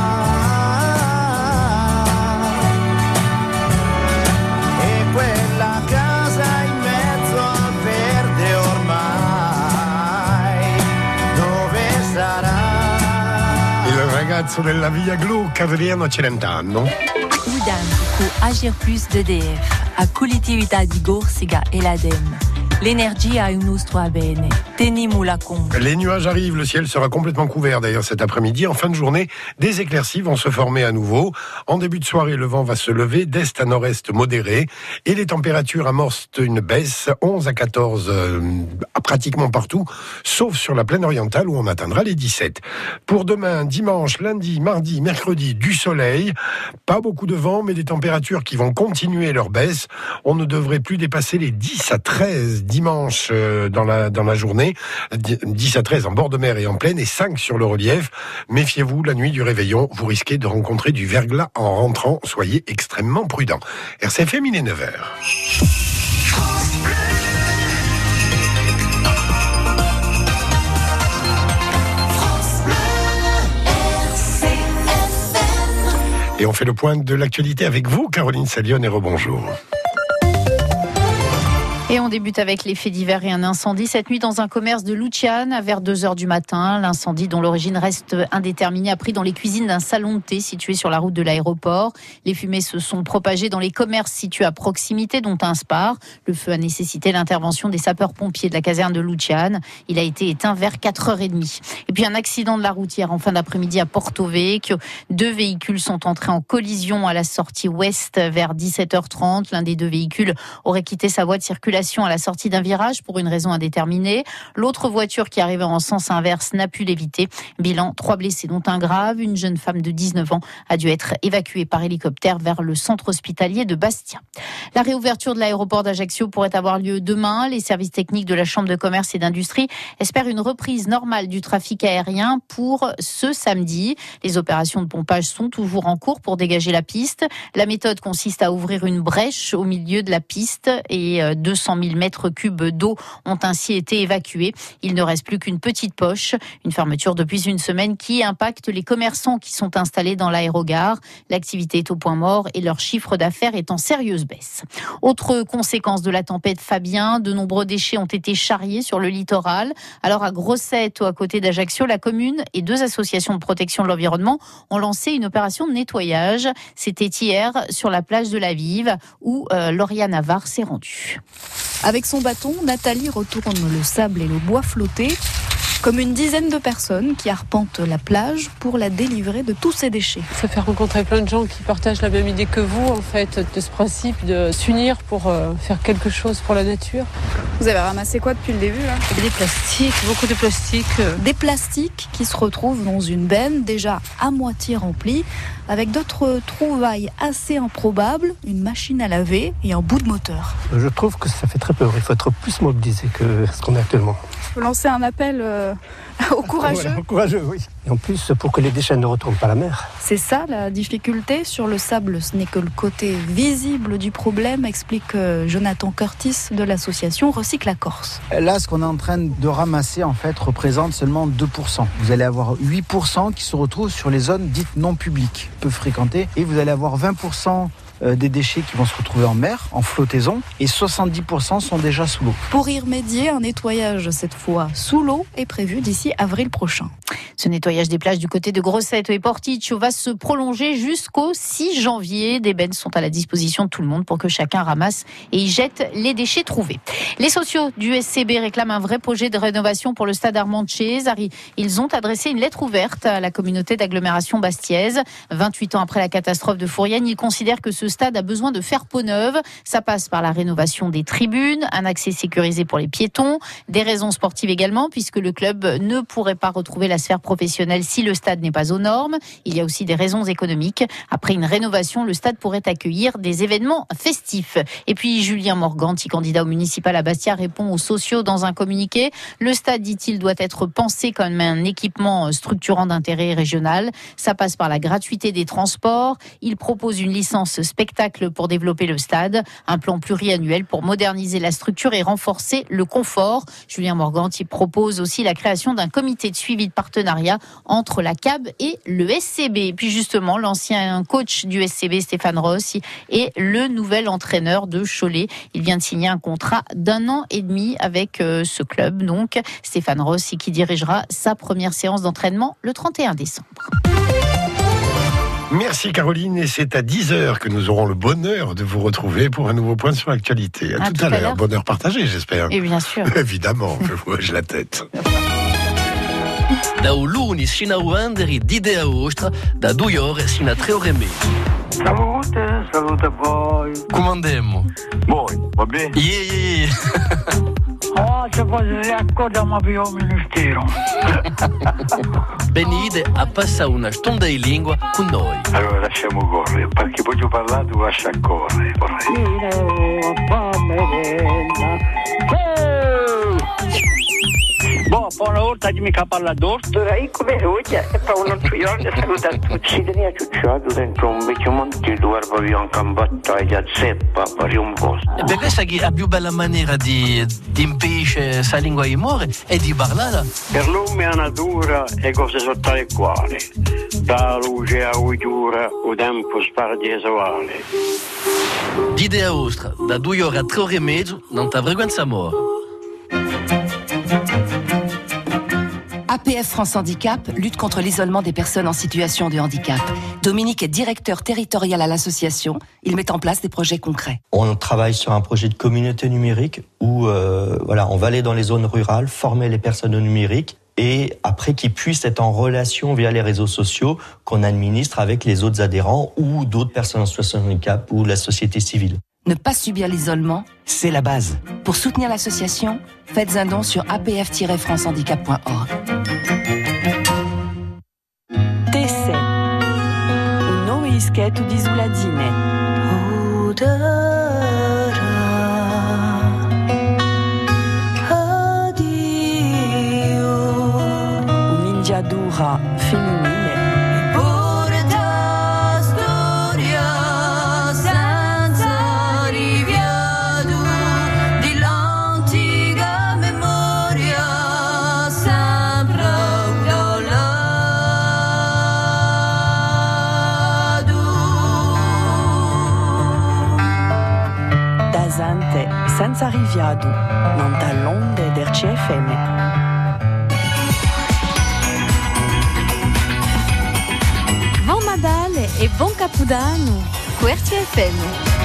E quella casa in mezzo al verde ormai dove sarà? Il ragazzo della Via Glu, Adriano Celentano. Udam cu Agir Plus d'E D F, a collettività di Gorsica e l'Adem. L'energia è un nostro bene. Teniamo la compte. Les nuages arrivent, le ciel sera complètement couvert d'ailleurs cet après-midi. En fin de journée, des éclaircies vont se former à nouveau. En début de soirée, le vent va se lever d'est à nord-est modéré et les températures amorcent une baisse, onze à quatorze euh, pratiquement partout, sauf sur la plaine orientale où on atteindra les dix-sept. Pour demain, dimanche, lundi, mardi, mercredi, du soleil, pas beaucoup de vent, mais des températures qui vont continuer leur baisse. On ne devrait plus dépasser les dix à treize dimanche euh, dans la dans la journée, dix à treize en bord de mer et en plaine et cinq sur le relief. Méfiez-vous, la nuit du réveillon, vous risquez de rencontrer du verglas en rentrant, soyez extrêmement prudents. R C F M, il est neuf heures. Et on fait le point de l'actualité avec vous, Caroline Salion, et rebonjour. Et on débute avec les faits divers et un incendie cette nuit dans un commerce de Luciane vers deux heures du matin. L'incendie, dont l'origine reste indéterminée, a pris dans les cuisines d'un salon de thé situé sur la route de l'aéroport. Les fumées se sont propagées dans les commerces situés à proximité, dont un Spar. Le feu a nécessité l'intervention des sapeurs-pompiers de la caserne de Luciane. Il a été éteint vers quatre heures trente. Et puis un accident de la route hier en fin d'après-midi à Porto Vecchio. Deux véhicules sont entrés en collision à la sortie ouest vers dix-sept heures trente. L'un des deux véhicules aurait quitté sa voie de circulation à la sortie d'un virage pour une raison indéterminée. L'autre voiture qui arrivait en sens inverse n'a pu l'éviter. Bilan, trois blessés dont un grave. Une jeune femme de dix-neuf ans a dû être évacuée par hélicoptère vers le centre hospitalier de Bastia. La réouverture de l'aéroport d'Ajaccio pourrait avoir lieu demain. Les services techniques de la Chambre de commerce et d'industrie espèrent une reprise normale du trafic aérien pour ce samedi. Les opérations de pompage sont toujours en cours pour dégager la piste. La méthode consiste à ouvrir une brèche au milieu de la piste et deux cent mille mètres cubes d'eau ont ainsi été évacués. Il ne reste plus qu'une petite poche. Une fermeture depuis une semaine qui impacte les commerçants qui sont installés dans l'aérogare. L'activité est au point mort et leur chiffre d'affaires est en sérieuse baisse. Autre conséquence de la tempête Fabien, de nombreux déchets ont été charriés sur le littoral. Alors à Grosseto, à côté d'Ajaccio, la commune et deux associations de protection de l'environnement ont lancé une opération de nettoyage. C'était hier sur la plage de la Vive où euh, Lauriane Navarre s'est rendue. Avec son bâton, Nathalie retourne le sable et le bois flotté, comme une dizaine de personnes qui arpentent la plage pour la délivrer de tous ses déchets. Ça fait rencontrer plein de gens qui partagent la même idée que vous, en fait, de ce principe de s'unir pour euh, faire quelque chose pour la nature. Vous avez ramassé quoi depuis le début là ? Des plastiques, beaucoup de plastiques. Des plastiques qui se retrouvent dans une benne déjà à moitié remplie, avec d'autres trouvailles assez improbables, une machine à laver et un bout de moteur. Je trouve que ça fait très peur, il faut être plus mobilisé que ce qu'on est actuellement. Je peux lancer un appel euh, aux courageux. Voilà, aux courageux, oui. Et en plus, pour que les déchets ne retournent pas à la mer. C'est ça la difficulté sur le sable, ce n'est que le côté visible du problème, explique Jonathan Curtis de l'association Recycle la Corse. Là, ce qu'on est en train de ramasser, en fait, représente seulement deux pour cent. Vous allez avoir huit pour cent qui se retrouvent sur les zones dites non publiques, peu fréquentées, et vous allez avoir vingt pour cent des déchets qui vont se retrouver en mer, en flottaison, et soixante-dix pour cent sont déjà sous l'eau. Pour y remédier, un nettoyage cette fois sous l'eau est prévu d'ici avril prochain. Ce nettoyage des plages du côté de Grosseto et Porticcio va se prolonger jusqu'au six janvier. Des bennes sont à la disposition de tout le monde pour que chacun ramasse et y jette les déchets trouvés. Les sociaux du S C B réclament un vrai projet de rénovation pour le stade Armand Cesari. Ils ont adressé une lettre ouverte à la communauté d'agglomération bastiaise. vingt-huit ans après la catastrophe de Fouriane, ils considèrent que ce stade a besoin de faire peau neuve. Ça passe par la rénovation des tribunes, un accès sécurisé pour les piétons, des raisons sportives également, puisque le club ne pourrait pas retrouver la sphère professionnels si le stade n'est pas aux normes. Il y a aussi des raisons économiques. Après une rénovation, le stade pourrait accueillir des événements festifs. Et puis Julien Morganti, candidat au municipal à Bastia, répond aux sociaux dans un communiqué. Le stade, dit-il, doit être pensé comme un équipement structurant d'intérêt régional. Ça passe par la gratuité des transports. Il propose une licence spectacle pour développer le stade, un plan pluriannuel pour moderniser la structure et renforcer le confort. Julien Morganti propose aussi la création d'un comité de suivi de partenariat entre la C A B et le S C B. Et puis justement, l'ancien coach du S C B, Stéphane Rossi, est le nouvel entraîneur de Cholet. Il vient de signer un contrat d'un an et demi avec euh, ce club. Donc, Stéphane Rossi qui dirigera sa première séance d'entraînement le trente et un décembre. Merci Caroline, et c'est à dix heures que nous aurons le bonheur de vous retrouver pour un nouveau point sur l'actualité. À, à tout, tout à l'heure. l'heure, bonheur partagé j'espère. Et bien sûr. Évidemment, je vous hoche la tête. Da lunis sino a Wanderi d'idea ostra, da due ore sino a tre ore e mezza. Salute, salute a voi. Come andiamo? Voi, va bene? Yeah, yeah, yeah. Oh, se fosse accordiamo più al ministero. Venite a passare una stonda di lingua con noi. Allora lasciamo correre, perché voglio parlare, tu lascia correre. Boh, poi una volta che mi parla d'orto. Vorrei come oggi, e poi un altro giorno saluta tutti. Si tenia ciucciato dentro un vecchio monte, dove avevo un campotto e già zeppa, per un posto. Per questa è la più bella maniera di, di impedire questa lingua di amore è di parlarla. Per l'uomo è natura e cose sotto le quali, da luce a uitura, o tempo spardi e sovale. D'idea ostra, da due ore a tre ore e mezzo, non ti vergogna amore. A P F France Handicap lutte contre l'isolement des personnes en situation de handicap. Dominique est directeur territorial à l'association. Il met en place des projets concrets. On travaille sur un projet de communauté numérique où euh, voilà, on va aller dans les zones rurales, former les personnes au numérique et après qu'ils puissent être en relation via les réseaux sociaux qu'on administre avec les autres adhérents ou d'autres personnes en situation de handicap ou la société civile. Ne pas subir l'isolement, c'est la base. Pour soutenir l'association, faites un don sur a p f tiret france handicap point org. Tesse, un nome ischetto di Zuladine. Un'ingiadura femminile. Senza riviado, non dall'onde del C F M. Bon Nadal et bon Capodanno, R C F M.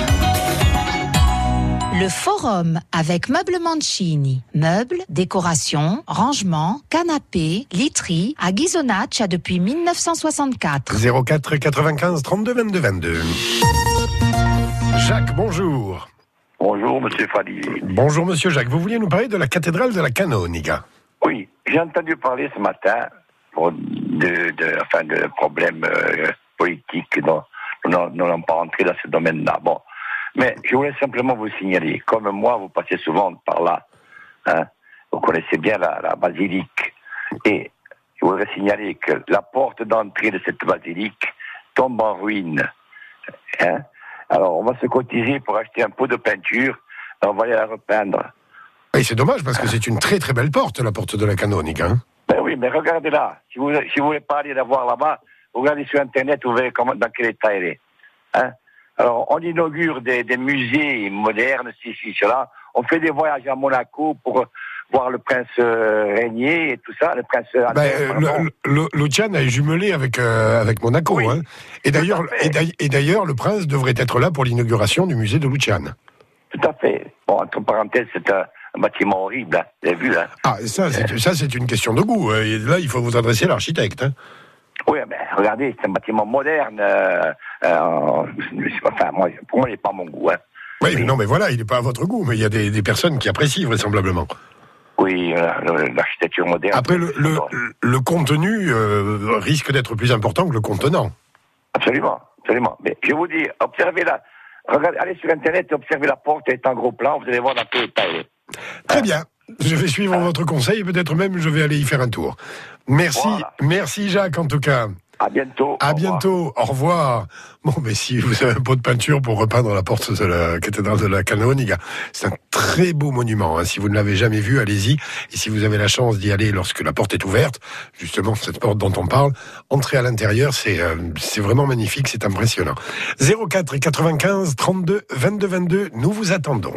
Le forum avec Meubles Mancini. Meubles, décorations, rangements, canapés, literie à Ghisonaccia depuis mille neuf cent soixante-quatre. zéro quatre quatre-vingt-quinze trente-deux vingt-deux vingt-deux. Jacques, bonjour. Bonjour, monsieur Fadi. Bonjour, monsieur Jacques. Vous vouliez nous parler de la cathédrale de la Canonica. Oui, j'ai entendu parler ce matin pour de, de, enfin, de problèmes euh, politiques. Dont nous n'allons pas rentrer dans ce domaine-là. Bon. Mais je voulais simplement vous signaler, comme moi, vous passez souvent par là. Hein, vous connaissez bien la, la basilique. Et je voudrais signaler que la porte d'entrée de cette basilique tombe en ruine. Hein. Alors, on va se cotiser pour acheter un pot de peinture et on va aller la repeindre. Et c'est dommage parce que c'est une très très belle porte, la porte de la Canonica. Hein. Ben oui, mais regardez-la. Si vous si vous voulez pas aller la voir là-bas, vous regardez sur Internet, vous verrez comment, dans quel état elle est. Hein. Alors, on inaugure des, des musées modernes, ceci, cela. On fait des voyages à Monaco pour voir le prince euh, régner et tout ça, le prince... Ben, le, le, Luciane est jumelé avec, euh, avec Monaco. Oui, hein. Et d'ailleurs, et d'ailleurs, le prince devrait être là pour l'inauguration du musée de Luciane. Tout à fait. Bon, entre parenthèses, c'est un, un bâtiment horrible, hein. Vous avez vu, hein. Ah, ça, c'est, ça, c'est une question de goût. Et là, il faut vous adresser à l'architecte. Hein. Oui, mais regardez, c'est un bâtiment moderne. Euh, euh, enfin, moi, pour moi, il n'est pas à mon goût. Hein. Oui, mais non, mais voilà, il n'est pas à votre goût. Mais il y a des, des personnes qui apprécient, vraisemblablement. Oui, l'architecture moderne. Après, le, le, le contenu euh, risque d'être plus important que le contenant. Absolument, absolument. Mais je vous dis, observez la... Regardez, allez sur Internet et observez la porte, elle est en gros plan, vous allez voir dans quel état elle est. Très bien. Je vais suivre votre conseil et peut-être même je vais aller y faire un tour. Merci, voilà. Merci Jacques en tout cas. À bientôt. À bientôt. Au revoir. Bon, mais si vous avez un pot de peinture pour repeindre la porte de la cathédrale de la Canoniga, c'est un très beau monument. Hein. Si vous ne l'avez jamais vu, allez-y. Et si vous avez la chance d'y aller lorsque la porte est ouverte, justement cette porte dont on parle, entrez à l'intérieur, c'est euh, c'est vraiment magnifique, c'est impressionnant. zéro quatre et quatre-vingt-quinze trente-deux vingt-deux vingt-deux, nous vous attendons.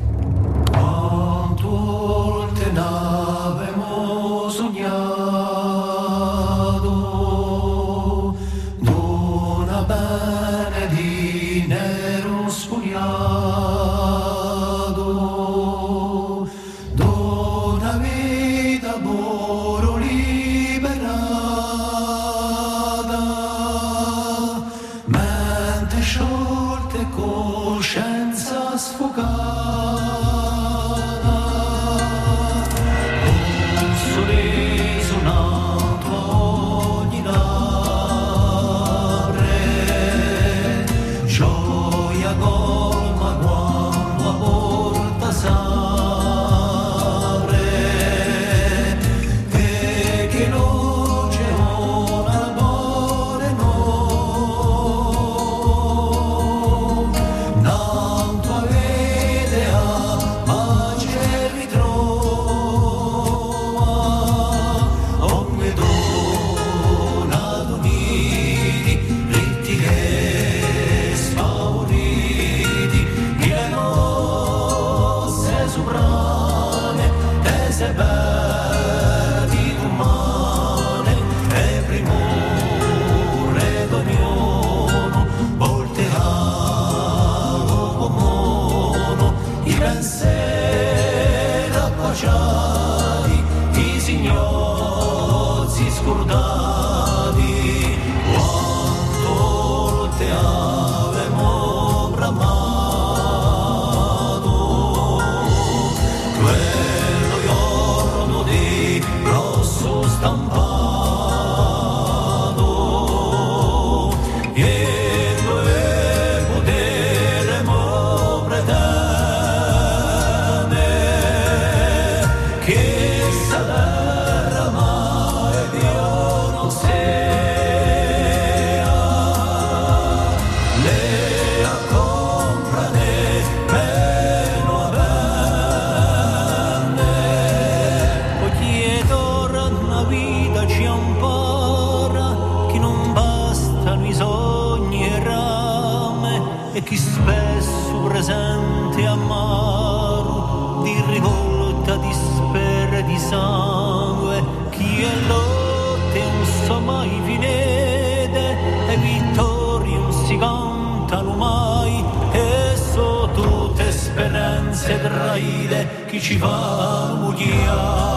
Chi ci va mugliare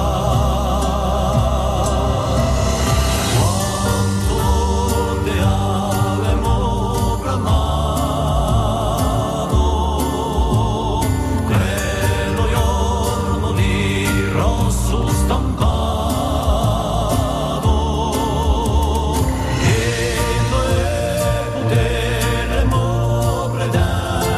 quanto te avemo bramato quello giorno di rosso stampato e noi potremo predare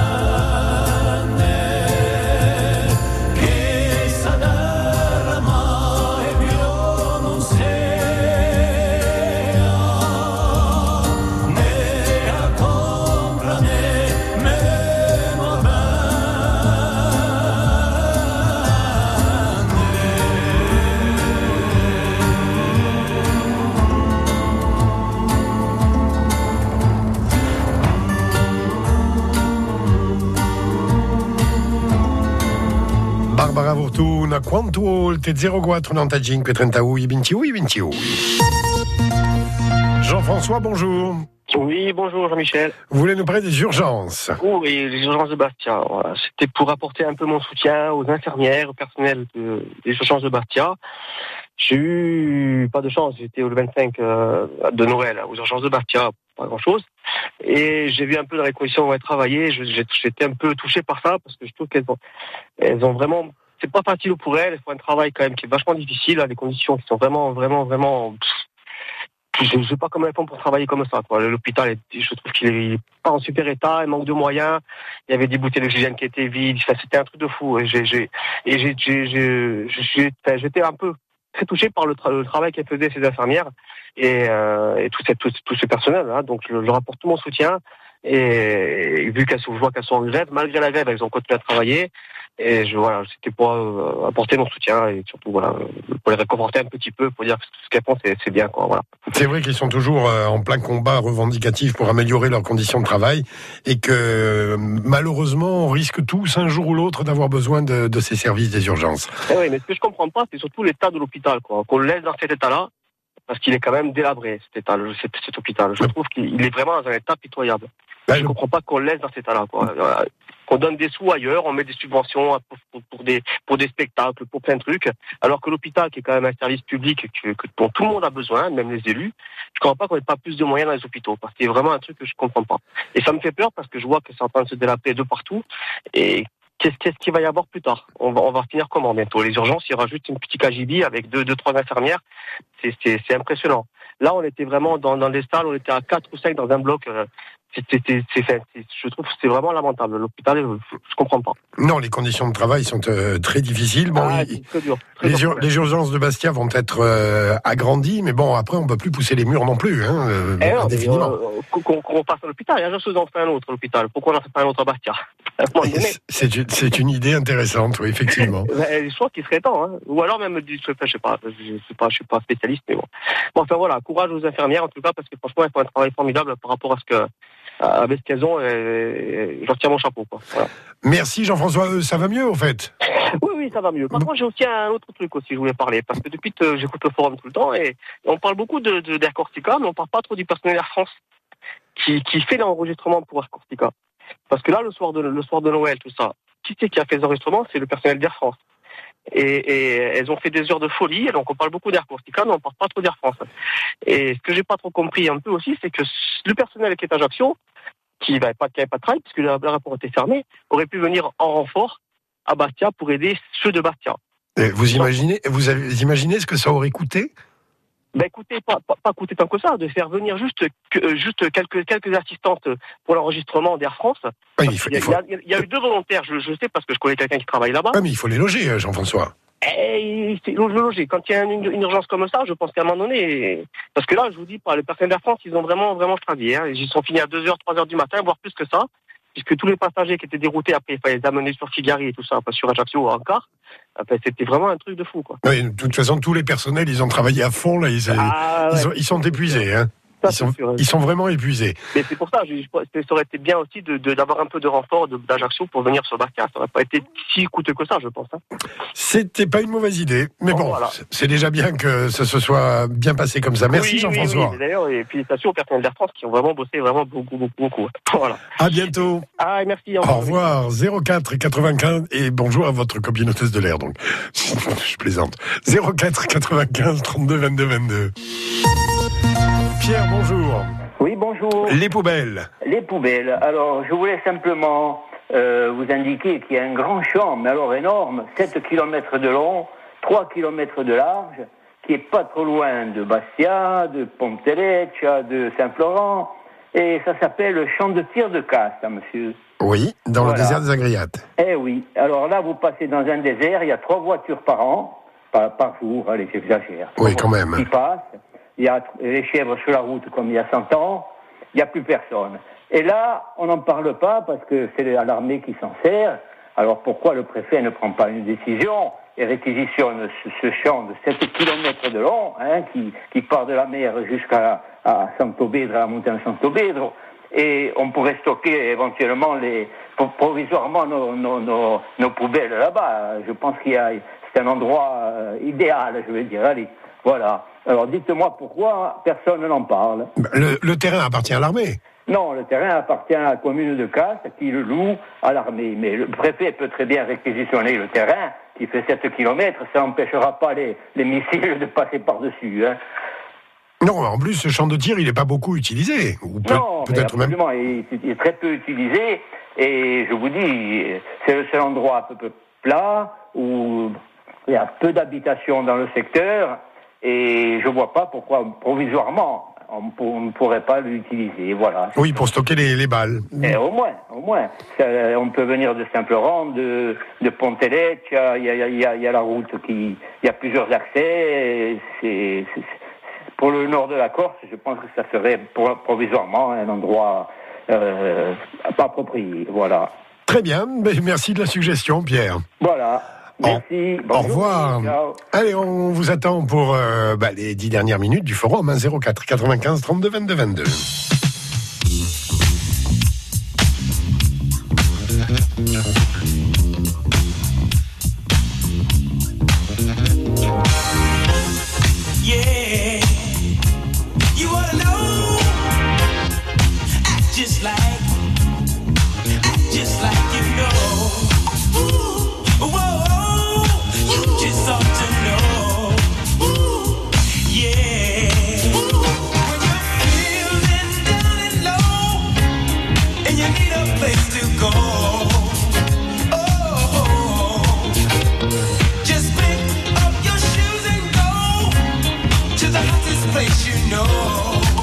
Barbara Fortuna, quanto volte zero quattro novantacinque trentadue ventidue ventidue. Jean-François, bonjour. Oui, bonjour Jean-Michel. Vous voulez nous parler des urgences? Oui, les urgences de Bastia. Voilà. C'était pour apporter un peu mon soutien aux infirmières, au personnel de, des urgences de Bastia. J'ai eu pas de chance, j'étais le vingt-cinq euh, de Noël aux urgences de Bastia, pas grand-chose. Et j'ai vu un peu dans les conditions où elles travaillaient, j'étais un peu touché par ça, parce que je trouve qu'elles ont, elles ont vraiment c'est pas facile pour elles. Elles font un travail quand même qui est vachement difficile, là, des conditions qui sont vraiment, vraiment, vraiment. Pff, je ne sais pas comment elles font pour travailler comme ça, quoi. L'hôpital, est, je trouve qu'il est pas en super état, il manque de moyens. Il y avait des bouteilles d'oxygène qui étaient vides. Enfin, c'était un truc de fou. Et j'ai, j'ai, et j'ai, j'ai, j'ai, j'ai enfin, j'étais un peu très touché par le, tra- le travail qu'elles faisaient ces infirmières et, euh, et tout, cette, tout, tout ce personnel. Hein. Donc, je leur apporte tout mon soutien. Et, et vu qu'elles sont, je vois qu'elles sont en grève, malgré la grève, elles ont continué à travailler. Et je, voilà, c'était pour euh, apporter mon soutien et surtout, voilà, pour les réconforter un petit peu, pour dire que ce qu'elles font, c'est, c'est bien, quoi, voilà. C'est vrai qu'ils sont toujours euh, en plein combat revendicatif pour améliorer leurs conditions de travail et que euh, malheureusement, on risque tous un jour ou l'autre d'avoir besoin de, de ces services des urgences. Eh oui, mais ce que je comprends pas, c'est surtout l'état de l'hôpital, quoi. Qu'on le laisse dans cet état-là, parce qu'il est quand même délabré, cet état, cet, cet hôpital. Je trouve qu'il est vraiment dans un état pitoyable. Je ne comprends pas qu'on le laisse dans cet état-là, quoi. Qu'on donne des sous ailleurs, on met des subventions pour, pour, pour, des, pour des spectacles, pour plein de trucs, alors que l'hôpital, qui est quand même un service public que, que, dont tout le monde a besoin, même les élus, je ne comprends pas qu'on n'ait pas plus de moyens dans les hôpitaux, parce que c'est vraiment un truc que je ne comprends pas. Et ça me fait peur, parce que je vois que c'est en train de se délaprer de partout, et qu'est-ce, qu'est-ce qu'il va y avoir plus tard? On va, on va finir comment bientôt? Les urgences, il y aura juste une petite K G B avec deux, deux, trois infirmières, c'est, c'est, c'est impressionnant. Là, on était vraiment dans, dans des salles, on était à quatre ou cinq dans un bloc. Euh, c'est, c'est, c'est, c'est, c'est, je trouve que c'est vraiment lamentable. L'hôpital, je, je comprends pas. Non, les conditions de travail sont euh, très difficiles. Bon, ah, il, très dur, très les, dur. ur, les urgences de Bastia vont être euh, agrandies, mais bon, après, on peut plus pousser les murs non plus, hein, euh, eh non, indéfiniment. Mais, euh, qu'on, qu'on passe à l'hôpital, il y a juste en fait un autre l'hôpital. Pourquoi on n'en fait pas un autre à Bastia? C'est une, c'est une idée intéressante, oui, effectivement. Je crois qu'il serait temps, hein. Ou alors même, je sais pas, je sais pas, je sais pas, je suis pas spécialiste, mais bon. Bon, enfin voilà, courage aux infirmières en tout cas, parce que franchement, elles font un travail formidable par rapport à ce que, avec ce qu'elles ont, et, et je leur tire mon chapeau, quoi. Voilà. Merci Jean-François, euh, ça va mieux en fait? Oui, oui, ça va mieux. Par contre, j'ai aussi un autre truc aussi, je voulais parler, parce que depuis que j'écoute le forum tout le temps, et on parle beaucoup de, de, d'Air Corsica, mais on parle pas trop du personnel Air France, qui, qui fait l'enregistrement pour Air Corsica. Parce que là, le soir de, le soir de Noël, tout ça, qui c'est qui a fait les enregistrements? C'est le personnel d'Air France. Et, et elles ont fait des heures de folie, donc on parle beaucoup d'Air Corsica, mais on parle pas trop d'Air France. Et ce que j'ai pas trop compris un peu aussi, c'est que le personnel qui est à Ajaccio, qui n'avait pas, pas de travail, puisque l'aéroport était fermé, aurait pu venir en renfort à Bastia pour aider ceux de Bastia. Et vous imaginez, vous avez imaginé ce que ça aurait coûté? Ben écoutez, pas, pas, pas coûter tant que ça, de faire venir juste, que, juste quelques, quelques assistantes pour l'enregistrement d'Air France. Oui, il, faut, il, y a, il, faut... il y a eu deux volontaires, je, je sais, parce que je connais quelqu'un qui travaille là-bas. Oui, mais il faut les loger, Jean-François. Et c'est le loger. Quand il y a une, une urgence comme ça, je pense qu'à un moment donné, parce que là, je vous dis, par les personnels d'Air France, ils ont vraiment, vraiment travaillé. Hein. Ils sont finis à deux heures, trois heures du matin, voire plus que ça, puisque tous les passagers qui étaient déroutés après, il fallait les amener sur Figari et tout ça, pas sur Ajaccio ou en car. Enfin, c'était vraiment un truc de fou, quoi. Oui, de toute façon, tous les personnels, ils ont travaillé à fond, là, ils, ah, ils, ouais. sont, ils sont épuisés, hein. Ça, ils, sont, sûr, ils sont vraiment épuisés. Mais c'est pour ça, je, je, ça aurait été bien aussi de, de, d'avoir un peu de renfort de, d'Ajaccio pour venir sur Bastia. Ça n'aurait pas été si coûteux que ça, je pense. Hein. C'était pas une mauvaise idée, mais bon, bon voilà. C'est déjà bien que ça se soit bien passé comme ça. Merci oui, Jean-François. Oui, oui. D'ailleurs, et félicitations aux personnels d'Air France qui ont vraiment bossé vraiment beaucoup, beaucoup, beaucoup. Voilà. À bientôt. Ah, merci. Au revoir. zéro quatre quatre-vingt-quinze et bonjour à votre copine hôtesse de l'air. Donc, je plaisante. zéro quatre quatre-vingt-quinze trente-deux vingt-deux vingt-deux. Pierre, bonjour. Oui, bonjour. Les poubelles. Les poubelles. Alors, je voulais simplement euh, vous indiquer qu'il y a un grand champ, mais alors énorme, sept kilomètres de long, trois kilomètres de large, qui est pas trop loin de Bastia, de Pontereccia, de Saint-Florent, et ça s'appelle le champ de tir de Casta, monsieur. Oui, dans voilà. Le désert des Agriates. Eh oui. Alors là, vous passez dans un désert, il y a trois voitures par an, par, par jour, allez, j'exagère. Oui, quand même. Qui passent. Il y a les chèvres sur la route comme il y a cent ans, il n'y a plus personne. Et là, on n'en parle pas parce que c'est l'armée qui s'en sert. Alors pourquoi le préfet ne prend pas une décision et réquisitionne ce, ce champ de sept kilomètres de long, hein, qui, qui part de la mer jusqu'à à Santobedro, à la montagne Santobedro, et on pourrait stocker éventuellement, les, provisoirement, nos, nos, nos, nos poubelles là-bas. Je pense qu'il y a, c'est un endroit euh, idéal, je veux dire. Allez, voilà. Alors dites-moi pourquoi personne n'en parle. Le, le terrain appartient à l'armée. Non, le terrain appartient à la commune de Castres qui le loue à l'armée. Mais le préfet peut très bien réquisitionner le terrain qui fait sept kilomètres. Ça n'empêchera pas les, les missiles de passer par-dessus. Hein. Non, en plus, ce champ de tir, il n'est pas beaucoup utilisé. Ou peut, non, peut-être mais même. Il, il est très peu utilisé. Et je vous dis, c'est le seul endroit à peu, plat, où il y a peu d'habitations dans le secteur, et je vois pas pourquoi, provisoirement, on ne pourrait pas l'utiliser, voilà. Oui, pour stocker les, les balles. Et au moins, au moins. Ça, on peut venir de Saint-Florent, de, de Pontelet, il y a, il y, a, il y, a, il y a la route qui... Il y a plusieurs accès, c'est, c'est, pour le nord de la Corse, je pense que ça serait pour, provisoirement un endroit euh, pas approprié, voilà. Très bien, merci de la suggestion, Pierre. Voilà. Merci. Au, au revoir. Ciao. Allez, on vous attend pour euh, bah, les dix dernières minutes du forum, hein, zéro quatre quatre-vingt-quinze trente-deux vingt-deux vingt-deux. Yeah, you wanna know? Act just like, act just like you know. Ooh, whoa, you just ought to know. Ooh, yeah. When you're feeling down and low, and you need a place to go. Oh, just pick up your shoes and go to the hottest place you know.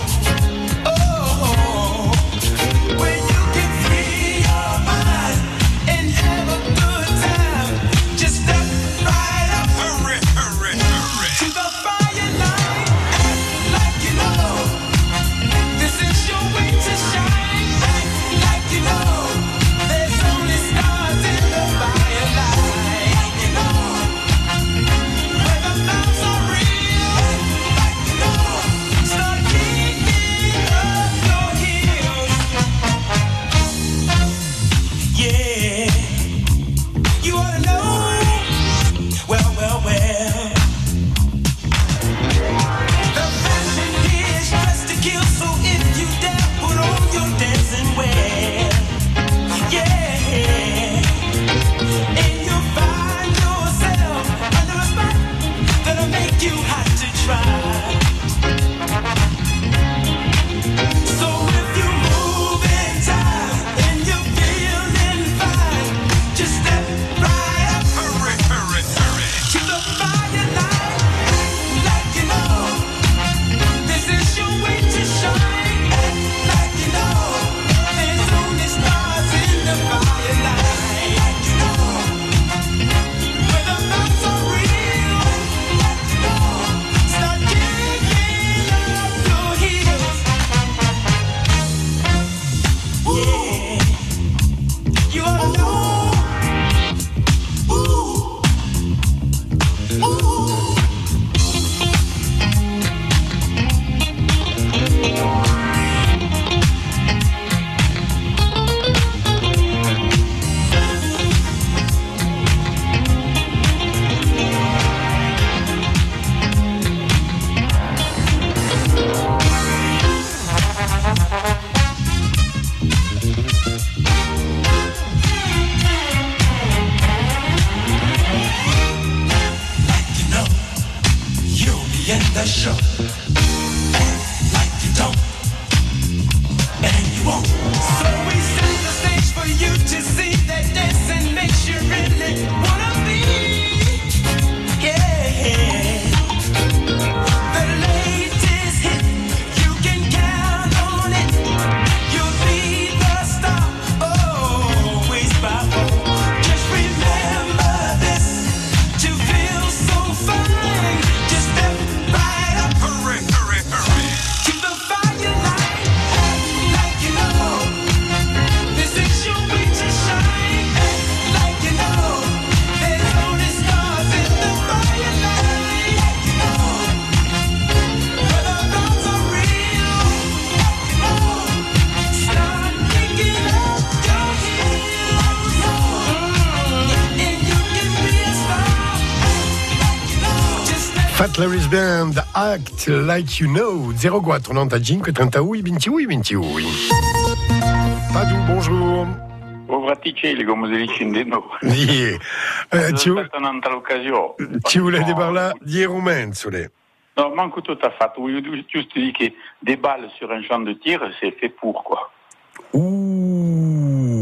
Fat Larry's Band, Act Like You Know. zero quattro novantacinque trentaui ventiui ventiui. Padou, bonjour. O fraticelli, come si dice in deno. Sì. Eh, ci, un'altra occasione. Ci volete parlare di Rumenzole? Non, manco tout à fait. Oui, juste dire que des balles sur un champ de tir, c'est fait pour quoi. Ouh.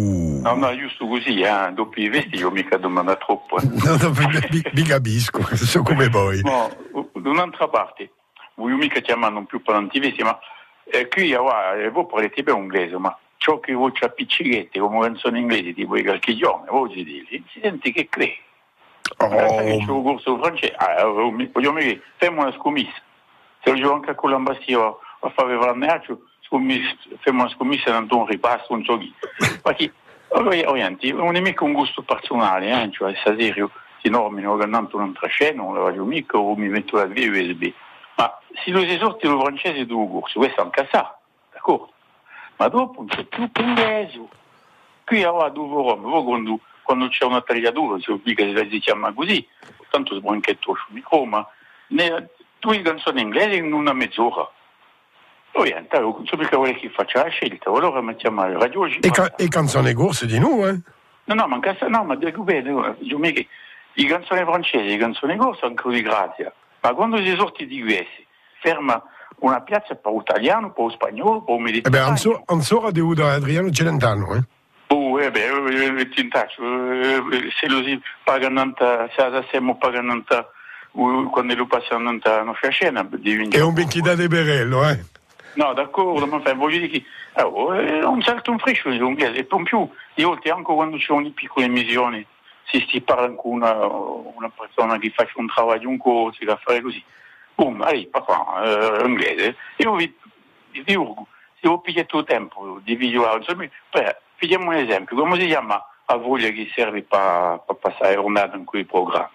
No, no, giusto così, eh. Dopo i vesti io mica domanda troppo. Eh. No, no, mi, mi capisco, so come voi. No, d'un'altra parte, voi mica chiamano più parlanti vesti, ma eh, qui ah, voi parlate bene inglese, ma ciò che voi appiccichetti come canzoni inglesi, tipo i calchiglioni, voi ci dite, si sente che crei. Oh. Che c'è un corso francese, ah, voglio dire, facciamo una scommessa. Se lo gioco anche con l'ambasciatore a fare il facciamo una scommessa tanto un ripasto, un giochino. Perché, orienti, non è mica un gusto personale, eh? Cioè, se serio, se no mi organizzo un'altra scena, non la faccio mica o mi metto la via U S B. Ma se lo si sorti lo francese due corsi, questo è un cassato, d'accordo? Ma dopo non c'è più inglese. Qui a due Roma, voi quando, quando c'è una tagliatura, se mica si chiama così, tanto sbanchetto sul micro, ma ne, due canzoni inglesi in una mezz'ora. Orienta, non so mica vuole che faccia la scelta, allora mettiamo la radio. E, ca- e canzoni corse di noi, eh? No, no, ma, no, ma dico bene, io mica, i canzoni francesi, i canzoni corse anche di grazia, ma quando si sorti di U S, ferma una piazza per italiano, per spagnolo, per mediterraneo. Eh beh, ancora devo da Adriano Celentano, eh? Oh, eh beh, ti intaccio, se lo si paga nanta, se siamo pagando nanta, quando lo passano nanta nostra scena, diventa... È un bicchiere di berello, eh? No, d'accordo, ma voglio dire che oh, eh, un salto un fresco in inglese, e non più, di volte anche quando ci sono le piccole emissioni, se si parla con una, una persona che fa un lavoro un corso, che fa così, boom, allora, papà, eh, inglese, io vi dico, se ho pigliato il tempo di video, insomma, vediamo un esempio, come si chiama a voglia che serve per passare la giornata in quel programma?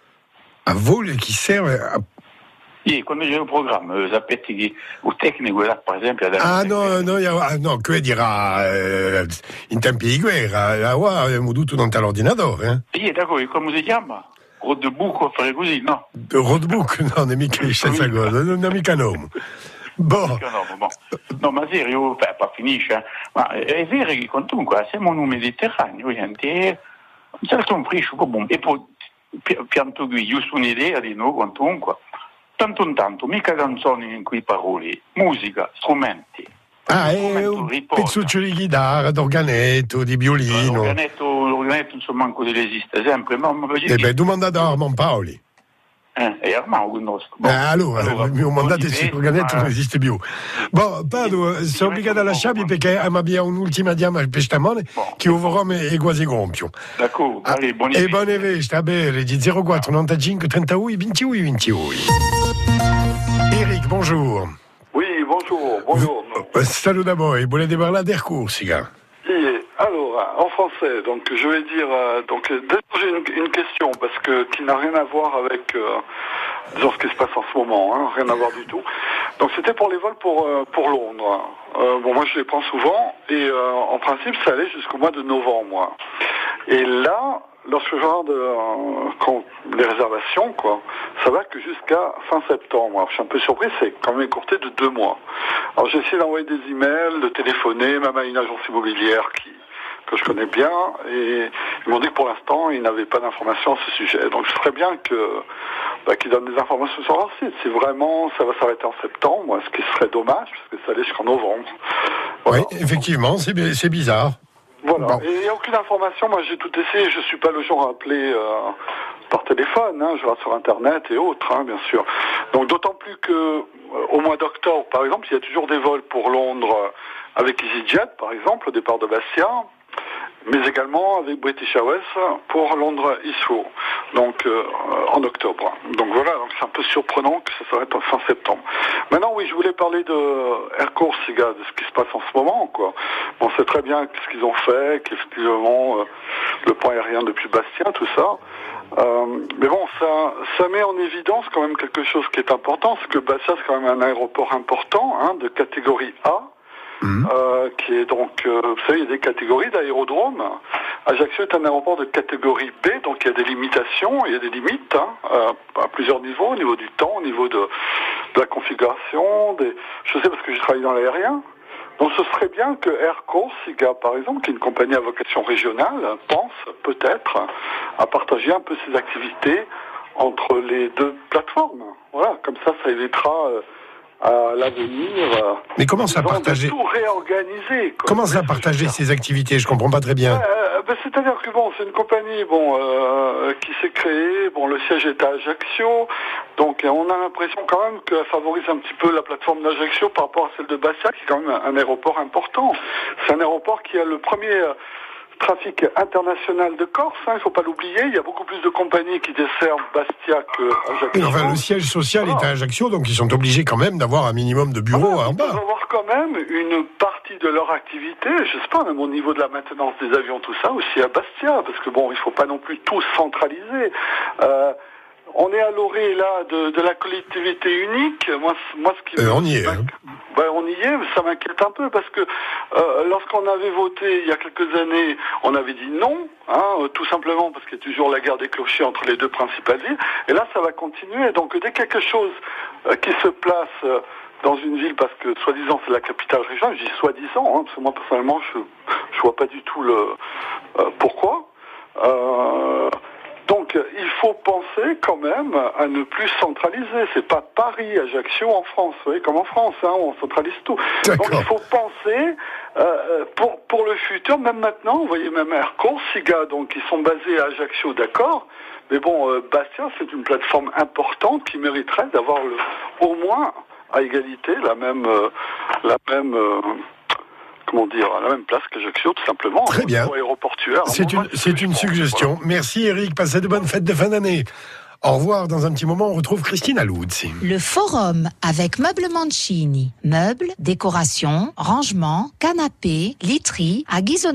A voglia che serve a... Sì, quando c'è un programma, sapete che il tecnico là, per esempio... Ah no, no, no, che dirà, eh, in tempi di guerra, là, abbiamo dovuto non l'ordinatore, eh? Sì, d'accordo, come si chiama? Roadbook o fare così, no? Roadbook? No, non è mica questa cosa, non è mica nome. Boh. No, ma serio, beh, poi finisce, ma è vero che comunque siamo in un Mediterraneo, gente, un certo un frisco, e poi pianto qui, giusto un'idea di noi, comunque. Tanto in tanto, mica canzoni in cui parole, musica, strumenti. Ah, è un pezzuccio di chitarra, d'organetto, di violino. L'organetto, l'organetto insomma, ancora esiste sempre. Ma, ma eh beh, domandate a Armand Paoli. Eh, e Armand conosco. Bon, eh, allora, allora il mio mandato su l'organetto ma... non esiste più. Boh, Pado, sono obbligato a lasciarvi perché abbiamo un'ultima diama al pestamone bon. Che ora è quasi gonfio. D'accordo, ah, allez, buone e buone veste, a bere, di zero quattro novantacinque trentadue ventidue ventidue. Eric, bonjour. Oui, bonjour, bonjour. Salut d'abord, vous voulez parler d'Air Corsica? Oui, alors, en français, donc je vais dire, euh, donc j'ai une, une question, parce que qui n'a rien à voir avec, euh, disons, ce qui se passe en ce moment, hein, rien à voir du tout. Donc c'était pour les vols pour, euh, pour Londres. Euh, bon, moi je les prends souvent, et euh, en principe ça allait jusqu'au mois de novembre, moi. Et là, lorsque je regarde euh, quand, les réservations, quoi, ça va que jusqu'à fin septembre. Alors, je suis un peu surpris, c'est quand même écourté de deux mois. Alors j'ai essayé d'envoyer des emails, de téléphoner, même à une agence immobilière qui, que je connais bien, et ils m'ont dit que pour l'instant, ils n'avaient pas d'informations à ce sujet. Donc je ferais bien que, bah, qu'ils donnent des informations sur leur site. Si vraiment ça va s'arrêter en septembre, moi, ce qui serait dommage, parce que ça allait jusqu'en novembre. Voilà. Oui, effectivement, c'est, c'est bizarre. Voilà, bon. Et il n'y a aucune information, moi j'ai tout essayé, je ne suis pas le genre à appeler euh, par téléphone, hein, je vais sur internet et autres, hein, bien sûr. Donc d'autant plus que euh, au mois d'octobre, par exemple, il y a toujours des vols pour Londres euh, avec EasyJet, par exemple, au départ de Bastia, mais également avec British Airways pour Londres Heathrow, donc euh, en octobre. Donc voilà, donc c'est un peu surprenant que ça s'arrête en fin septembre. Maintenant, oui, je voulais parler de Air Corsica, de ce qui se passe en ce moment, quoi. On sait très bien ce qu'ils ont fait, qu'effectivement, euh, le pont aérien depuis Bastia, tout ça. Euh, mais bon, ça, ça met en évidence quand même quelque chose qui est important, c'est que Bastia, c'est quand même un aéroport important, hein, de catégorie A. Mmh. Euh, qui est donc, euh, vous savez, il y a des catégories d'aérodromes. Ajaccio est un aéroport de catégorie B, donc il y a des limitations, il y a des limites, hein, euh, à plusieurs niveaux, au niveau du temps, au niveau de, de la configuration, des... je sais parce que j'ai travaillé dans l'aérien. Donc ce serait bien que Air Corsica, par exemple, qui est une compagnie à vocation régionale, pense peut-être à partager un peu ses activités entre les deux plateformes. Voilà, comme ça, ça évitera... Euh, à l'avenir. Mais comment ça disons, partager de tout réorganiser. Quoi. Comment ça partager ces activités? Je comprends pas très bien. Euh, ben, c'est-à-dire que bon, c'est une compagnie bon euh, qui s'est créée. Bon, le siège est à Ajaccio, donc on a l'impression quand même qu'elle favorise un petit peu la plateforme d'Ajaccio par rapport à celle de Bastia, qui est quand même un, un aéroport important. C'est un aéroport qui a le premier euh, trafic international de Corse, hein, il ne faut pas l'oublier. Il y a beaucoup plus de compagnies qui desservent Bastia que Ajaccio. Enfin, le siège social voilà. est à Ajaccio, donc ils sont obligés quand même d'avoir un minimum de bureaux voilà, en bas. Ils peuvent avoir quand même une partie de leur activité, je sais pas, même au niveau de la maintenance des avions, tout ça, aussi à Bastia, parce que bon, il ne faut pas non plus tout centraliser. Euh, On est à l'orée là de, de la collectivité unique. Moi, moi ce qui euh, on y est. Hein. Ben, on y est, mais ça m'inquiète un peu parce que euh, lorsqu'on avait voté il y a quelques années, on avait dit non, hein, tout simplement parce qu'il y a toujours la guerre des clochers entre les deux principales villes. Et là, ça va continuer. Donc, dès quelque chose euh, qui se place euh, dans une ville, parce que soi-disant c'est la capitale régionale, je dis soi-disant, hein, parce que moi personnellement, je je vois pas du tout le euh, pourquoi. Euh, Donc, il faut penser quand même à ne plus centraliser. C'est pas Paris, Ajaccio en France, vous voyez, comme en France, hein, on centralise tout. Donc, il faut penser euh, pour pour le futur, même maintenant, vous voyez, même Air Corsica, donc ils sont basés à Ajaccio, d'accord. Mais bon, euh, Bastia, c'est une plateforme importante qui mériterait d'avoir le, au moins à égalité la même euh, la même euh, comment dire, à la même place qu'Ajaccio, tout simplement. Très bien. Aéroportuaire. C'est une, c'est une suggestion. Voilà. Merci Eric, passez de bonnes fêtes de fin d'année. Au revoir, dans un petit moment, on retrouve Christine Aluzzi. Le forum avec Meubles Mancini. Meubles, décorations, rangements, canapés, literie, à Ghisonaccia.